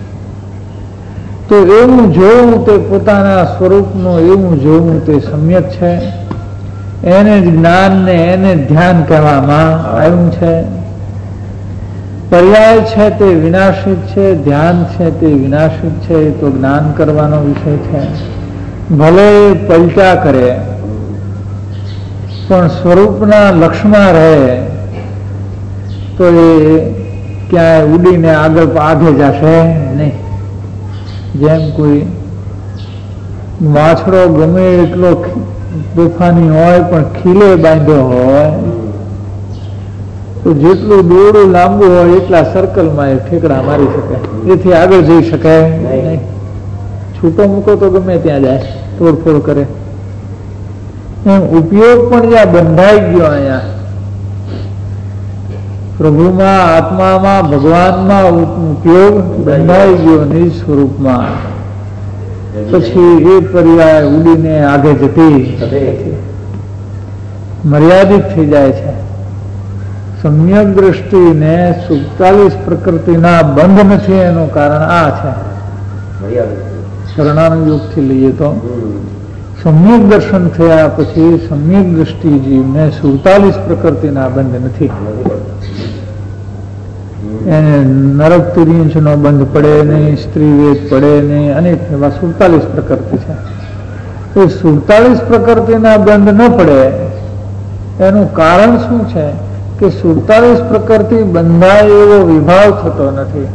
તો એવું જોવું તે પોતાના સ્વરૂપનું એવું જોવું તે સમ્યક છે. એને જ જ્ઞાનને એને ધ્યાન કહેવામાં આવ્યું છે. પર્યાય છે તે વિનાશિત છે, ધ્યાન છે તે વિનાશિત છે. એ તો જ્ઞાન કરવાનો વિષય છે. ભલે પલટા કરે પણ સ્વરૂપના લક્ષમાં રહે તો એ ક્યાંય ઉડીને આગળ આગે જશે નહીં. જેમ કોઈ વાછડો ગમે એટલો તોફાની હોય પણ ખીલે બાંધ્યો હોય તો જેટલું દોરડું લાંબુ હોય એટલા સર્કલમાં એ ઠેકડા મારી શકે, એથી આગળ જઈ શકે નહીં. છૂટો મૂકો તો ગમે ત્યાં જાય, તોડફોડ કરે. એમ ઉપયોગ પણ જ્યાં બંધાઈ ગયો, અહીંયા પ્રભુમાં, આત્મામાં, ભગવાનમાં ઉપયોગ બંધાઈ ગયો નિજ સ્વરૂપમાં, પછી એ પર્યાય ઉડીને આગે જતી મર્યાદિત થઈ જાય છે. સમ્યક દ્રષ્ટિને સુડતાલીસ પ્રકૃતિના બંધ નથી, એનું કારણ આ છે. શરણાનુયોગથી લઈએ તો સમ્યક દર્શન થયા પછી સમ્યક દ્રષ્ટિ જીવને સુડતાલીસ પ્રકૃતિના બંધ નથી. એને નરક તુર્યંશ નો બંધ પડે નહીં, સ્ત્રી વેદ પડે નહીં, અનેક એવા સુડતાલીસ પ્રકૃતિ છે. એ સુડતાલીસ પ્રકૃતિના બંધ ન પડે એનું કારણ શું છે કે સુડતાલીસ પ્રકૃતિ બંધાય એવો વિભાવ થતો નથી.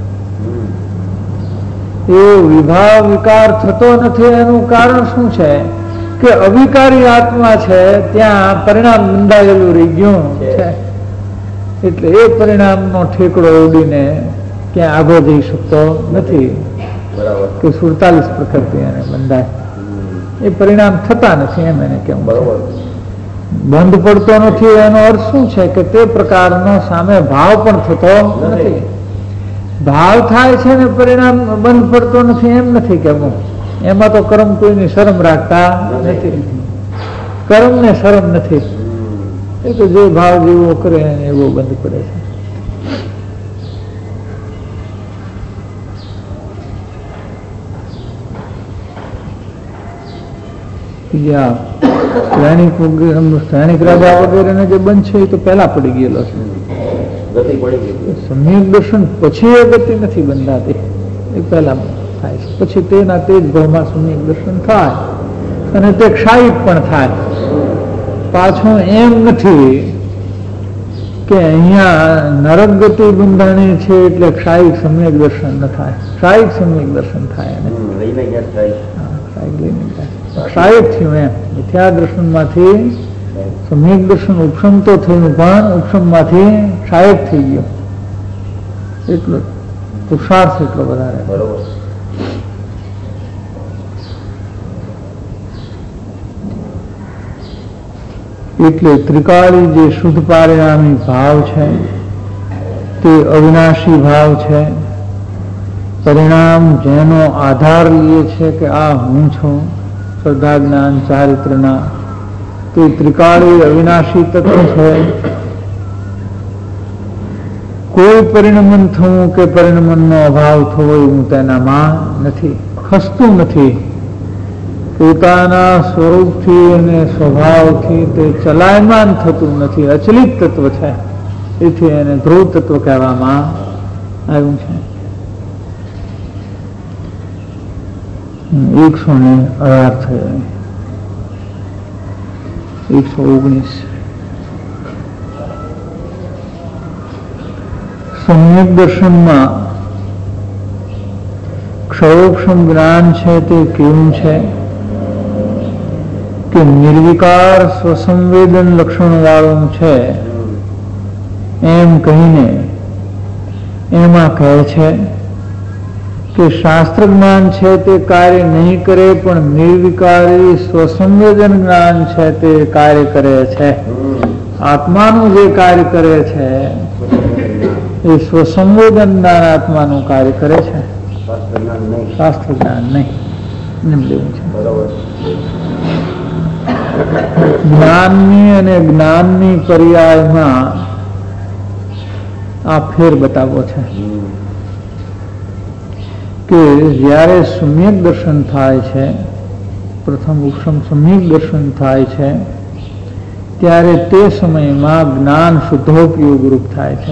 એ વિભાવ વિકાર થતો નથી એનું કારણ શું છે કે અવિકારી આત્મા છે, ત્યાં પરિણામ બંધાયેલું રહી ગયું છે. એટલે એ પરિણામનો ઠેકડો ઉડીને ક્યાં આગો જઈ શકતો નથી કે સુડતાલીસ પ્રકૃતિ એને બંધાય. એ પરિણામ થતા નથી, એમ એને કેમ બંધ પડતો નથી. એનો અર્થ શું છે કે તે પ્રકારનો સામે ભાવ પણ થતો નથી. ભાવ થાય છે ને પરિણામ બંધ પડતો નથી, એમ નથી કેવું. એમાં તો કર્મ કોઈની શરમ રાખતા નથી, કર્મ ને શરમ નથી. એ તો જે ભાવ જેવો કરે એવો બંધ પડે છે. સ્થાનિક સ્થાનિક રાજા વગેરે જે બંધ છે એ તો પહેલા પડી ગયેલો છે. સમ્યક દર્શન પછી એ ગતિ નથી બંધાતી, એ પહેલા થાય છે. પછી તેના તે જ ભાવમાં સમ્યક દર્શન થાય અને તે ક્ષાયિક પણ થાય. પાછું એમ નથી કે અહીંયા નરક ગતિ બંધાણી છે એટલે ક્ષાયિક સમ્યક દર્શન ન થાય. ક્ષાયિક સમ્યક દર્શન થાય એને ક્ષાયિક થયું. એમ મિથ્યા દર્શન માંથી સમ્યક દર્શન ઉપશમ તો થયું, પણ ઉપશમ માંથી ક્ષાયિક થઈ ગયો. એટલો પુરુષાર્થ એટલો વધારે. બરોબર. એટલે ત્રિકાળી જે શુદ્ધ પારિણામી ભાવ છે તે અવિનાશી ભાવ છે. પરિણામ જેનો આધાર લે છે કે આ હું છું, શ્રદ્ધા જ્ઞાન ચારિત્રના, તે ત્રિકાળી અવિનાશી તત્વ છે. કોઈ પરિણમન થવું કે પરિણમનનો અભાવ થવો એવું તેનામાં નથી, ખસતું નથી. પોતાના સ્વરૂપથી અને સ્વભાવથી તે ચલાયમાન થતું નથી, અચલિત તત્વ છે. એથી એને ધ્રુવ તત્વ કહેવામાં આવ્યું છે. એકસો ને અઢાર થયો, એકસો ઓગણીસ. સમ્યક દર્શનમાં ક્ષયોક્ષમ જ્ઞાન છે તે કેવું છે કે નિર્વિકાર સ્વસંવેદન લક્ષણ વાળું છે એમ કહીને એમાં કહે છે કે શાસ્ત્ર જ્ઞાન છે તે કાર્ય નહીં કરે, પણ નિર્વિકારી સ્વસંવેદન જ્ઞાન છે તે કાર્ય કરે છે. આત્માનું જે કાર્ય કરે છે એ સ્વસંવેદન જ્ઞાન આત્માનું કાર્ય કરે છે, શાસ્ત્ર જ્ઞાન નહીં. એમ લેવું છે. જ્ઞાનની અને જ્ઞાનની પર્યાયમાં આ ફેર બતાવો છે કે જ્યારે સમ્યક દર્શન થાય છે, પ્રથમ ઉપશમ સમ્યક દર્શન થાય છે, ત્યારે તે સમયમાં જ્ઞાન શુદ્ધોપયોગ રૂપ થાય છે.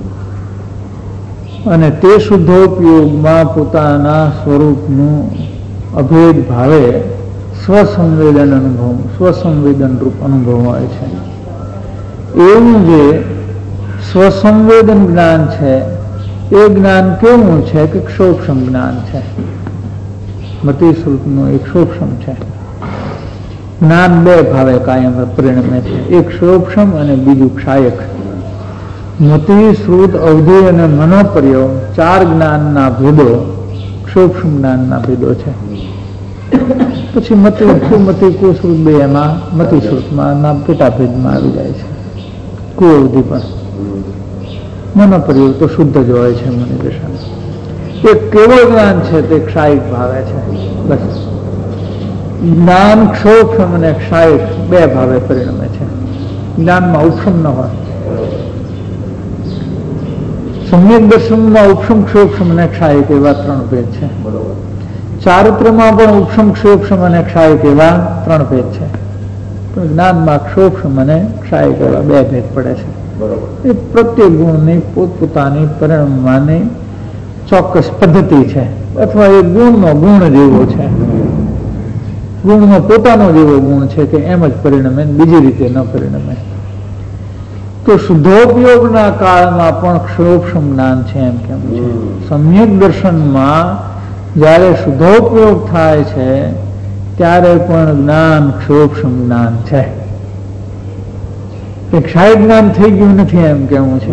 અને તે શુદ્ધોપયોગમાં પોતાના સ્વરૂપનું અભેદ ભાવે સ્વસંવેદન અનુભવ, સ્વસંવેદન રૂપ અનુભવ હોય છે. એવું જે સ્વસંવેદન જ્ઞાન છે એ જ્ઞાન કેવું છે કે ક્ષોક્ષમ જ્ઞાન છે. મતિ સ્વરૂપનું એક ક્ષોક્ષમ છે. જ્ઞાન બે ભાવે કાયમ પરિણમે છે, એક ક્ષોક્ષમ અને બીજું ક્ષાયક. મતિ, શ્રુત, અવધિ અને મનોપર્યો ચાર જ્ઞાનના ભેદો સૂક્ષ્મ જ્ઞાનના ભેદો છે. પછી મતિ, કુમતિ, કુશ્રુત બે એમાં મતિ શ્રુતમાં ના પેટા ભેદમાં આવી જાય છે. કુ અવધિ પણ મનોપર્યો તો શુદ્ધ જ હોય છે. મને દશા એક કેવળ જ્ઞાન છે તે ક્ષાયિક ભાવે છે. બસ જ્ઞાન ક્ષોક્ષમ અને ક્ષાયિક બે ભાવે પરિણમે છે. જ્ઞાનમાં ઉપશમ ન હોય. સમ્યક દર્શનમાં ઉપશમ ક્ષોક્ષમ અને ક્ષાયિક એવા ત્રણ ભેદ છે. ચારિત્ર્યમાં પણ ઉપશમ ક્ષોક્ષમ અને ક્ષાયિક એવા ત્રણ ભેદ છે. પણ જ્ઞાનમાં ક્ષોક્ષમ અને ક્ષાયિક એવા બે ભેદ પડે છે. એ પ્રત્યેક ગુણની પોતપોતાની પરિણમવાની ચોક્કસ પદ્ધતિ છે, અથવા એ ગુણનો ગુણ જેવો છે. ગુણનો પોતાનો જેવો ગુણ છે કે એમ જ પરિણમે, બીજી રીતે ન પરિણમે. તો શુદ્ધોપયોગના કાળમાં પણ ક્ષોક્ષમ જ્ઞાન છે એમ કેમ છે. સમ્યક દર્શનમાં જ્યારે શુદ્ધોપયોગ થાય છે ત્યારે પણ જ્ઞાન ક્ષોક્ષમ જ્ઞાન છે. એ ક્ષાયિક જ્ઞાન થઈ ગયું નથી એમ કેવું છે.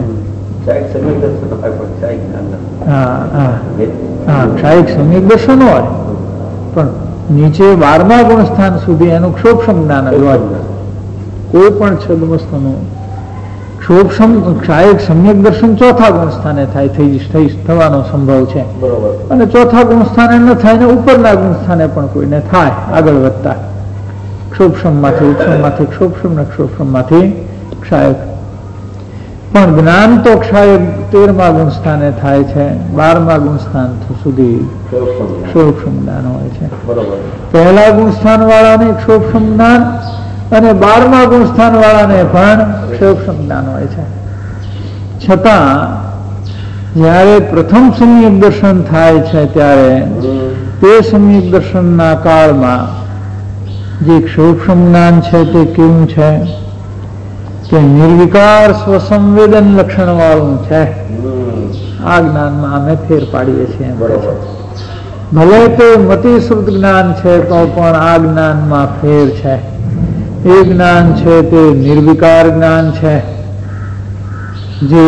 હા હા હા ક્ષાયિક સમ્યક દર્શન હોય પણ નીચે બારમા ગુણસ્થાન સુધી એનું ક્ષોક્ષમ જ્ઞાન જ હોય. કોઈ પણ છદ્મસ્થનું ક્ષોક્ષમ ક્ષાયિક સમ્યક દર્શન ચોથા ગુણસ્થાને થાય થઈ થવાનો સંભવ છે. અને ચોથા ગુણસ્થાને ન થાય ને ઉપરના ગુણસ્થાને પણ કોઈને થાય આગળ વધતા. ક્ષોક્ષમમાંથી ઉપશમમાંથી ક્ષોક્ષમ ને ક્ષોક્ષમમાંથી ક્ષાયક. પણ જ્ઞાન તો ક્ષાયક તેરમા ગુણસ્થાને થાય છે. બારમા ગુણસ્થાન સુધી ક્ષોક્ષમ જ્ઞાન હોય છે. પહેલા ગુણસ્થાન વાળાને ક્ષોક્ષમ જ્ઞાન અને બારમા ગુણસ્થાન વાળાને પણ ક્ષોક્ષમ જ્ઞાન હોય છે. છતાં જ્યારે પ્રથમ સમ્યક દર્શન થાય છે ત્યારે તે સમ્યક દર્શનના કાળમાં જે ક્ષોક્ષમ જ્ઞાન છે તે કેવું છે કે નિર્વિકાર સ્વસંવેદન લક્ષણ વાળું છે. આ જ્ઞાનમાં અમે ફેર પાડીએ છીએ. ભલે તે મતિશ્રુત જ્ઞાન છે તો પણ આ જ્ઞાનમાં ફેર છે. એ જ્ઞાન છે તે નિર્વિકાર જ્ઞાન છે, જે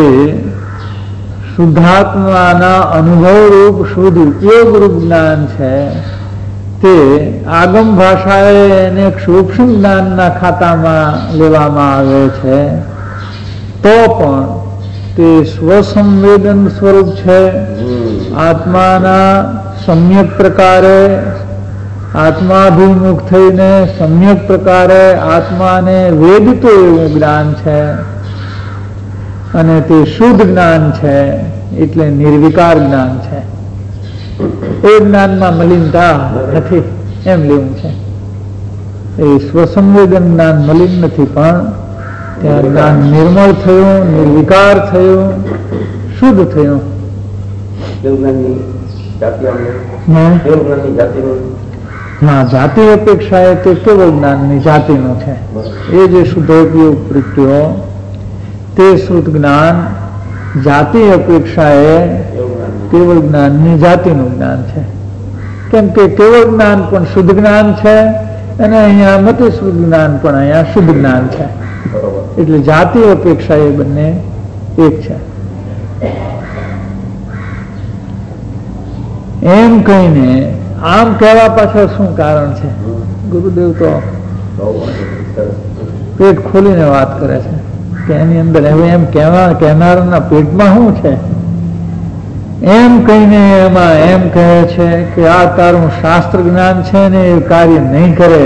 શુદ્ધાત્માના અનુભવ રૂપ શુદ્ધ ઉપયોગ રૂપ જ્ઞાન છે. તે આગમ ભાષાએ એને સૂક્ષ્મ જ્ઞાનના ખાતામાં લેવામાં આવે છે તો પણ તે સ્વસંવેદન સ્વરૂપ છે. આત્માના સમ્યક પ્રકારે આત્માભિમુખ થઈને સમ્યક પ્રકારે આત્માને વેદતું એવું જ્ઞાન છે અને તે શુદ્ધ જ્ઞાન છે, એટલે નિર્વિકાર જ્ઞાન છે. એ જ્ઞાનમાં મલિનતા નથી એમ લેવું છે. એ સ્વસંવેદન જ્ઞાન મલિન નથી, પણ ત્યાં જ્ઞાન નિર્મળ થયું, નિર્વિકાર થયું, શુદ્ધ થયું. હા, જાતિ અપેક્ષાએ તે કેવળ જ્ઞાનની જાતિનું છે. એ જે શુદ્ધોપયોગ પ્રત્યો તે શુદ્ધ જ્ઞાન જાતિ અપેક્ષાએ કેવળ જ્ઞાનની જાતિનું જ્ઞાન છે. કેમ કે કેવળ જ્ઞાન પણ શુદ્ધ જ્ઞાન છે અને અહીંયા મતિ શુદ્ધ જ્ઞાન પણ અહીંયા શુદ્ધ જ્ઞાન છે. એટલે જાતિ અપેક્ષા એ બંને એક છે. એમ કહીને આમ કહેવા પાછળ શું કારણ છે? ગુરુદેવ તો પેટ ખોલીને વાત કરે છે કે એની અંદર હવે એમ કહેવા કહેનારના પેટમાં શું છે એમ કહીને એમાં એમ કહે છે કે આ તારું શાસ્ત્ર જ્ઞાન છે ને એ કાર્ય નહીં કરે.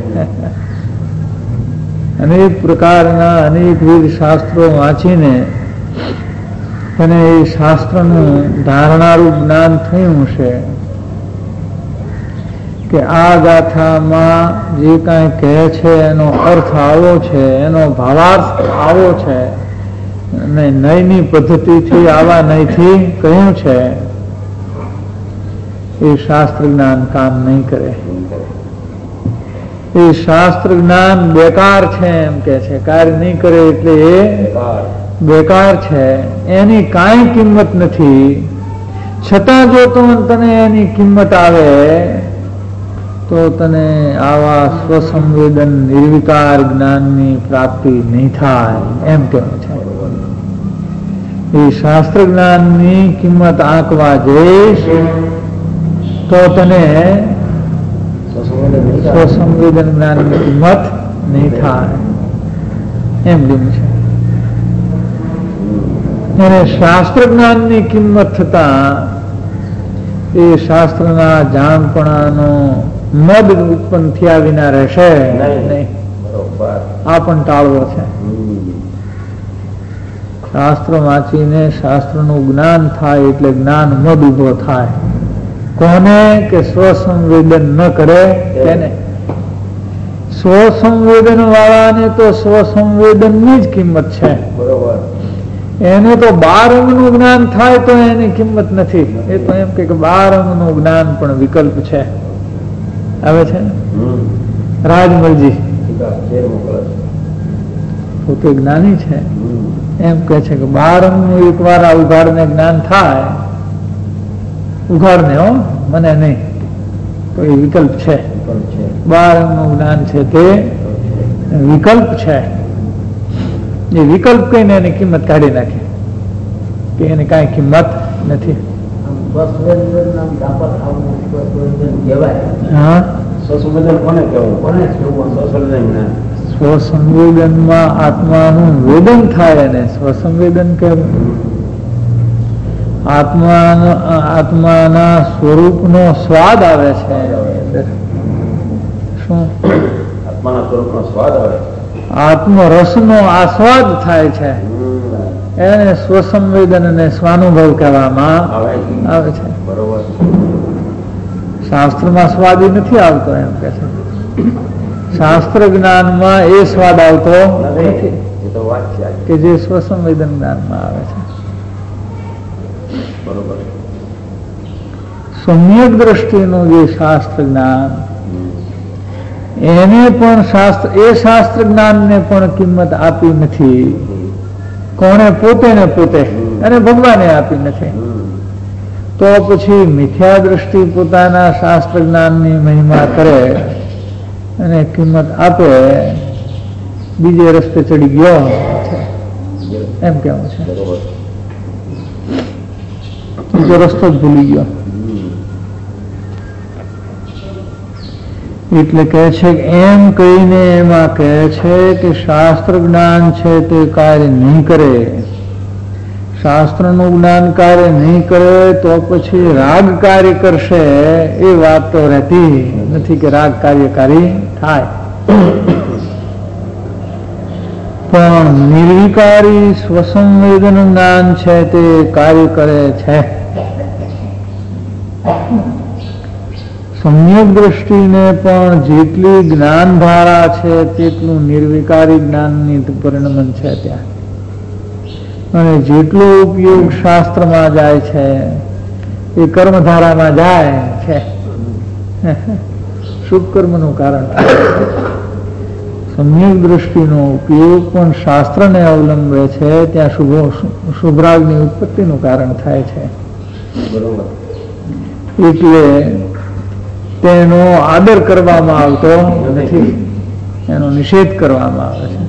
અનેક પ્રકારના અનેકવિધ શાસ્ત્રો વાંચીને તને એ શાસ્ત્રનું ધારણારૂપ જ્ઞાન થયું છે કે આ ગાથામાં જે કાંઈ કહે છે એનો અર્થ આવો છે, એનો ભાવાર્થ આવો છે અને નયની પદ્ધતિથી આવા નયથી કહ્યું છે, એ શાસ્ત્ર જ્ઞાન કામ નહીં કરે. એ શાસ્ત્ર જ્ઞાન બેકાર છે એમ કે છે. કાર્ય નહીં કરે એટલે એ બેકાર છે. એની કાંઈ કિંમત નથી. છતાં જો તો તને એની કિંમત આવે તો તને આવા સ્વસંવેદન નિર્વિકાર જ્ઞાનની પ્રાપ્તિ નહીં થાય એમ કહેવું છે. એ શાસ્ત્ર જ્ઞાનની કિંમત આંકવા જઈશ તો તને સ્વસંવેદન જ્ઞાનની કિંમત નહીં થાય એમ લીધું છે. અને શાસ્ત્ર જ્ઞાનની કિંમત થતા એ શાસ્ત્રના જાણપણાનો મદ ઉત્પન્ન થયા વિના રહેશે નહીં. આ પણ ટાળવો છે. શાસ્ત્ર વાંચીને શાસ્ત્રનું જ્ઞાન થાય એટલે જ્ઞાન મદ ઉભો થાય. કોને? કે સ્વસંવેદન ન કરે તેને. સ્વસંવેદન વાળાને તો સ્વસંવેદનની જ કિંમત છે. એને તો બાર અંગનું જ્ઞાન થાય તો એની કિંમત નથી. એ તો એમ કે બાર અંગનું જ્ઞાન પણ વિકલ્પ છે. આવે છે રાજમલજી પોતે જ્ઞાની છે, એમ કે છે કે બાર અંગનું એક વાર આ ઉઘાડને જ્ઞાન થાય, ઉઘાડને હો મને નહીં, તો એ વિકલ્પ છે. બાર અંગનું જ્ઞાન છે તે વિકલ્પ છે. એ વિકલ્પ કહીને એની કિંમત કાઢી નાખે કે એની કાંઈ કિંમત નથી. સ્વસંવેદનમાં આત્માનું વેદન થાય અને સ્વસંવેદન કેમ? આત્મા આત્માના સ્વરૂપનો સ્વાદ આવે છે. શું? આત્માના સ્વરૂપનો સ્વાદ આવે, આત્મરસનો આસ્વાદ થાય છે. એને સ્વસંવેદન અને સ્વાનુભવ કહેવામાં આવે છે. શાસ્ત્રમાં સ્વાદ નથી આવતો એમ કે છે. શાસ્ત્ર જ્ઞાનમાં એ સ્વાદ આવતો નથી કે જે સ્વસંવેદન જ્ઞાનમાં આવે છે. સમ્યક દ્રષ્ટિનું જે શાસ્ત્ર જ્ઞાન, એને પણ શાસ્ત્ર એ શાસ્ત્ર જ્ઞાનને પણ કિંમત આપી નથી. કોણે? પોતે ને પોતે, અને ભગવાને આપી નથી. તો પછી મિથ્યા દ્રષ્ટિ પોતાના શાસ્ત્ર જ્ઞાનની મહિમા કરે અને કિંમત આપે, બીજે રસ્તે ચડી ગયો છે એમ કેવું છે. બીજો રસ્તો જ ભૂલી ગયો. એટલે કહે છે કે એમ કહીને એમાં કહે છે કે શાસ્ત્ર જ્ઞાન છે તે કાર્ય નહીં કરે. શાસ્ત્રનું જ્ઞાન કાર્ય નહીં કરે તો પછી રાગ કાર્ય કરશે એ વાત તો રહેતી નથી કે રાગ કાર્યકારી થાય. પણ નિર્વિકારી સ્વસંવેદન જ્ઞાન છે તે કાર્ય કરે છે. સમ્યક દ્રષ્ટિને પણ જેટલી જ્ઞાન ધારા છે તેટલું નિર્વિકારી જ્ઞાનની પરિણમન છે ત્યાં. અને જેટલો ઉપયોગ શાસ્ત્રમાં જાય છે એ કર્મધારામાં જાય છે. શુભ કર્મનું કારણ. સમ્યક દ્રષ્ટિનો ઉપયોગ પણ શાસ્ત્રને અવલંબે છે ત્યાં શુભ શુભરાગની ઉત્પત્તિનું કારણ થાય છે. એટલે તેનો આદર કરવામાં આવતો નથી, એનો નિષેધ કરવામાં આવે છે.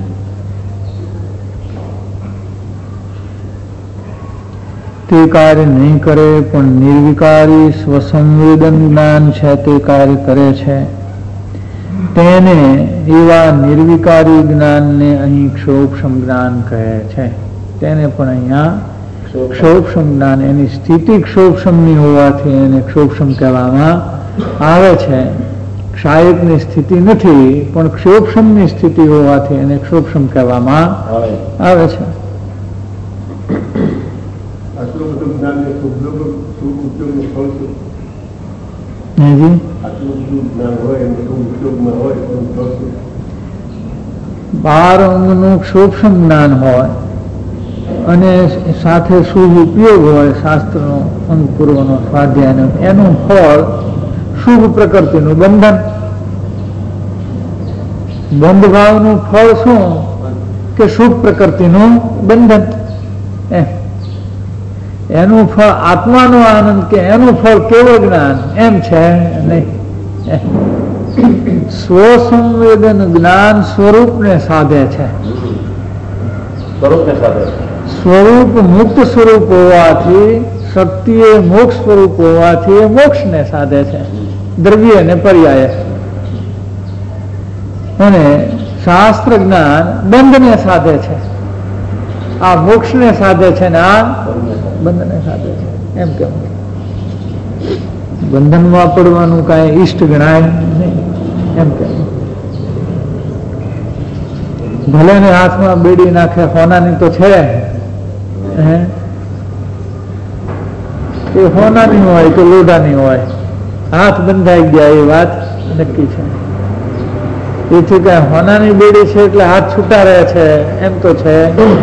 તે કાર્ય નહીં કરે પણ નિર્વિકારી સ્વસંવેદન જ્ઞાન છે તે કાર્ય કરે છે. તેને એવા નિર્વિકારી જ્ઞાનને અહીં ક્ષોભક્ષમ જ્ઞાન કહે છે. તેને પણ અહીંયા ક્ષોભક્ષમ જ્ઞાન, એની સ્થિતિ ક્ષોભક્ષમની હોવાથી એને ક્ષોભક્ષમ કહેવામાં આવે છે. ક્ષાયકની સ્થિતિ નથી પણ ક્ષોભક્ષમની સ્થિતિ હોવાથી એને ક્ષોભક્ષમ કહેવામાં આવે છે. બાર અંગનું ક્ષોભક્ષમ જ્ઞાન હોય અને સાથે શુભ ઉપયોગ હોય શાસ્ત્રનો અંગ પૂર્વનો સ્વાધ્યાયનો, એનું ફળ શુભ પ્રકૃતિનું બંધન. બંધ ભાવનું ફળ શું? કે શુભ પ્રકૃતિનું બંધન. એનું ફળ આત્માનો આનંદ કે એનું ફળ કેવું જ્ઞાન એમ છે નહીં. સ્વસંવેદન જ્ઞાન સ્વરૂપને સાધે છે. સ્વરૂપ મુક્ત સ્વરૂપ હોવાથી, શક્તિ એ મોક્ષ સ્વરૂપ હોવાથી એ મોક્ષને સાધે છે, દ્રવ્ય ને પર્યાય. અને શાસ્ત્ર જ્ઞાન બંધને સાધે છે. આ મોક્ષને સાધે છે ને આ બંધને સાધે છે. એમ કેમ બંધનમાં પડવાનું કાંઈ ઈષ્ટ ગણાય નહીં. એમ કેમ ભલે ને હાથમાં બેડી નાખે, હોનાની તો છે, એ હોનાની હોય કે લોઢાની હોય, હાથ બંધાઈ ગયા એ વાત નક્કી છે. એથી કઈ હોનાની બેડી છે એટલે હાથ છૂટા રહે છે એમ તો છે.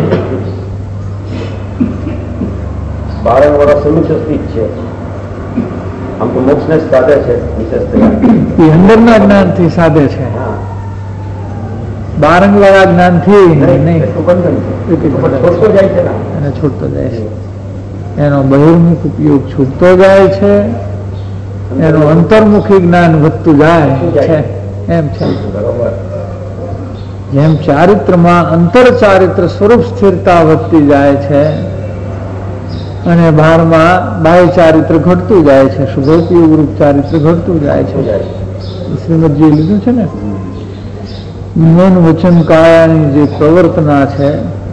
બારંગ વાળા સમીક્ષિત છે, આમ તો મોક્ષ ને સાધે છે.
એ અંદરના જ્ઞાન થી સાધે છે, બારંગ વાળા જ્ઞાન થી નહીં. છૂટતો જાય છે અને છૂટતો જાય છે. એનો બહિર્મુખ ઉપયોગ છૂટતો જાય છે, એનું અંતર્મુખી જ્ઞાન વધતું જાય છે. એમ છે જેમ ચારિત્રમાં અંતર ચારિત્ર સ્વરૂપ સ્થિરતા વધતી જાય છે અને બહારમાં બાહ્ય ચારિત્ર ઘટતું જાય છે, શુભોપયોગ રૂપ ચારિત્ર ઘટતું જાય છે. શ્રીમદજીએ લીધું છે ને, મન વચન કાયાની જે પ્રવર્તના છે,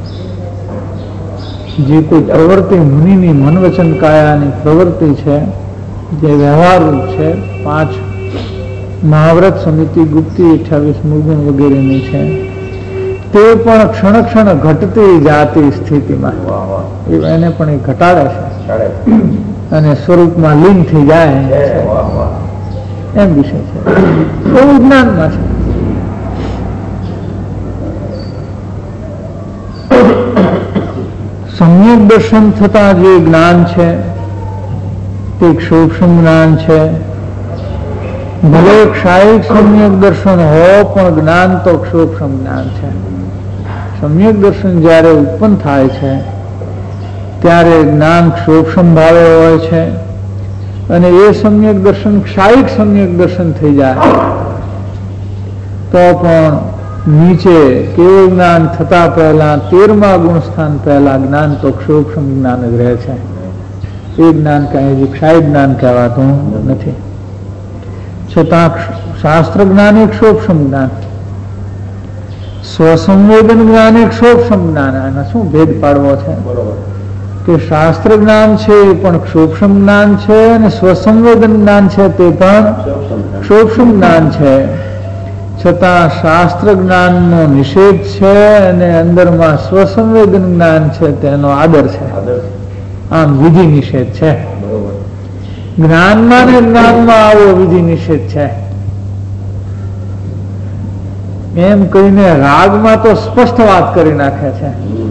જે કોઈ પ્રવૃત્તિ મુનિની મન વચન કાયાની પ્રવૃત્તિ છે, જે વ્યવહાર રૂપ છે, પાંચ મહાવ્રત સમિતિ ગુપ્તી અઠ્યાવીસ મુગુણ વગેરેની છે, તે પણ ક્ષણ ક્ષણ ઘટતી જાતી સ્થિતિમાં એને પણ એ ઘટાડે છે અને સ્વરૂપમાં લીન થઈ જાય એમ વિષય છે. બહુ જ્ઞાનમાં છે. સમ્યક દર્શન થતા જે જ્ઞાન છે તે સૂક્ષ્મ જ્ઞાન છે. ભલે ક્ષાયિક સમ્યક દર્શન હો પણ જ્ઞાન તો સૂક્ષ્મ જ્ઞાન છે. સમ્યક દર્શન જ્યારે ઉત્પન્ન થાય છે ત્યારે જ્ઞાન સૂક્ષ્મ ભાવે હોય છે અને એ સમ્યક દર્શન ક્ષાયિક સમ્યક દર્શન થઈ જાય તો પણ નીચે કેવું જ્ઞાન થતા પહેલા તેરમા ગુણ સ્થાન પહેલા જ્ઞાન તો સૂક્ષ્મ જ્ઞાન જ રહે છે. એ જ્ઞાન કઈ ક્ષાયિક જ્ઞાન કહેવાતું નથી. છતાં શાસ્ત્ર જ્ઞાન એક સૂક્ષ્મ જ્ઞાન, સ્વસંવેદન જ્ઞાન એક સૂક્ષ્મ જ્ઞાન. આના શું ભેદ પાડવો છે કે શાસ્ત્ર જ્ઞાન છે એ પણ સૂક્ષ્મ જ્ઞાન છે અને સ્વસંવેદન જ્ઞાન છે તે પણ સૂક્ષ્મ જ્ઞાન છે. છતાં શાસ્ત્ર જ્ઞાનનો નિષેધ છે અને અંદરમાં સ્વસંવેદન જ્ઞાન છે તેનો આદર છે. આમ વિધિ નિષેધ છે. જ્ઞાનમાં ને જ્ઞાનમાં આવો વિધિ નિષેધ છે. એમ કહીને રાગમાં તો સ્પષ્ટ વાત કરી નાખે છે.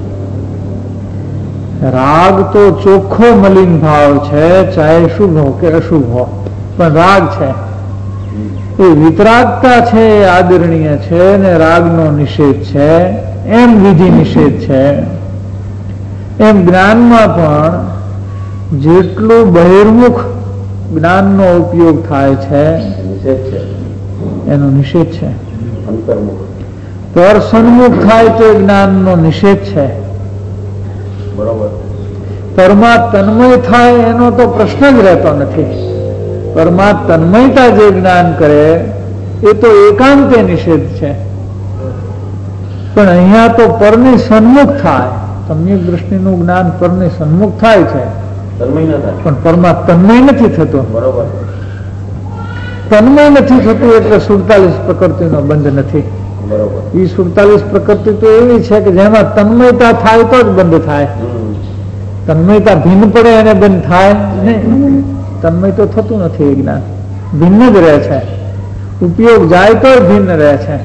રાગ તો ચોખ્ખો મલિન ભાવ છે, ચાહે શુભ હો કે અશુભ હો, પણ રાગ છે. એ વિતરાગતા છે એ આદરણીય છે ને રાગનો નિષેધ છે, એમ વિધિ નિષેધ છે. એમ જ્ઞાનમાં પણ જેટલું બહિર્મુખ જ્ઞાનનો ઉપયોગ થાય છે એનો નિષેધ છે. પર સન્મુખ થાય તો જ્ઞાનનો નિષેધ છે. પરમા તન્મય થાય એનો તો પ્રશ્ન જ રહેતો નથી. પરમા તન્મયતા જે જ્ઞાન કરે એ તો એકાંતે નિષેધ છે. પણ અહીંયા તો પરની સન્મુખ થાય, સમ્યક દ્રષ્ટિનું જ્ઞાન પરની સન્મુખ થાય છે પણ પરમાં તન્મય નથી થતું. બરોબર, તન્મય નથી થતું એટલે સુડતાલીસ પ્રકૃતિનો બંધ નથી. બરોબર, એ સુડતાલીસ પ્રકૃતિ તો એવી છે કે જેમાં તન્મયતા થાય તો જ બંધ થાય. તન્મયતા ભિન્ન પડે અને બંધ થાય નહીં. તન્મય તો થતું નથી. એ જ્ઞાન ભિન્ન જ રહે છે. ઉપયોગ જાય તો ભિન્ન રહે છે.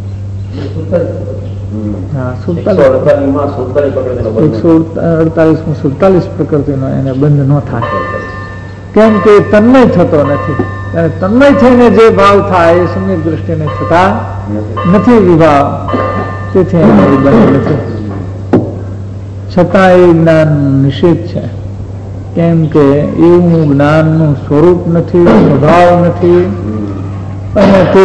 એકસો અડતાલીસ માં સુડતાલીસ પ્રકૃતિનો એને બંધ ન થાય કેમ કે તન્મય થતો નથી. અને તન્મય થઈને જે ભાવ થાય એ સમ્યક દ્રષ્ટિને થતા નથી વિભાવ, તેથી એને બંધ નથી. છતાં એ જ્ઞાન નિષેધ છે. કેમ કે એવું જ્ઞાનનું સ્વરૂપ નથી, સ્વભાવ નથી અને તે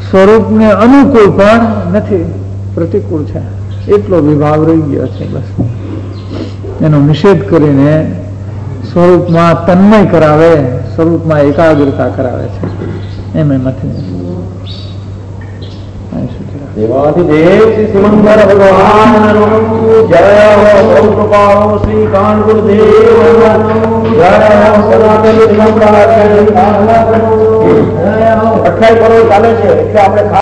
સ્વરૂપને અનુકૂળ પણ નથી, પ્રતિકૂળ છે. એટલો વિભાવ રહી ગયો છે. બસ. એનો નિષેધ કરીને સ્વરૂપમાં તન્મય કરાવે, સ્વરૂપમાં એકાગ્રતા કરાવે છે. એમ એમાંથી
દેવાધિદેવ શ્રી સિમંદર ભગવાન જય હો. બહુ કૃપાળો શ્રી કાન ગુરુદેવ જય હો. સનાતન અઠ્યાવીસ કરોડ ચાલે છે એટલે આપણે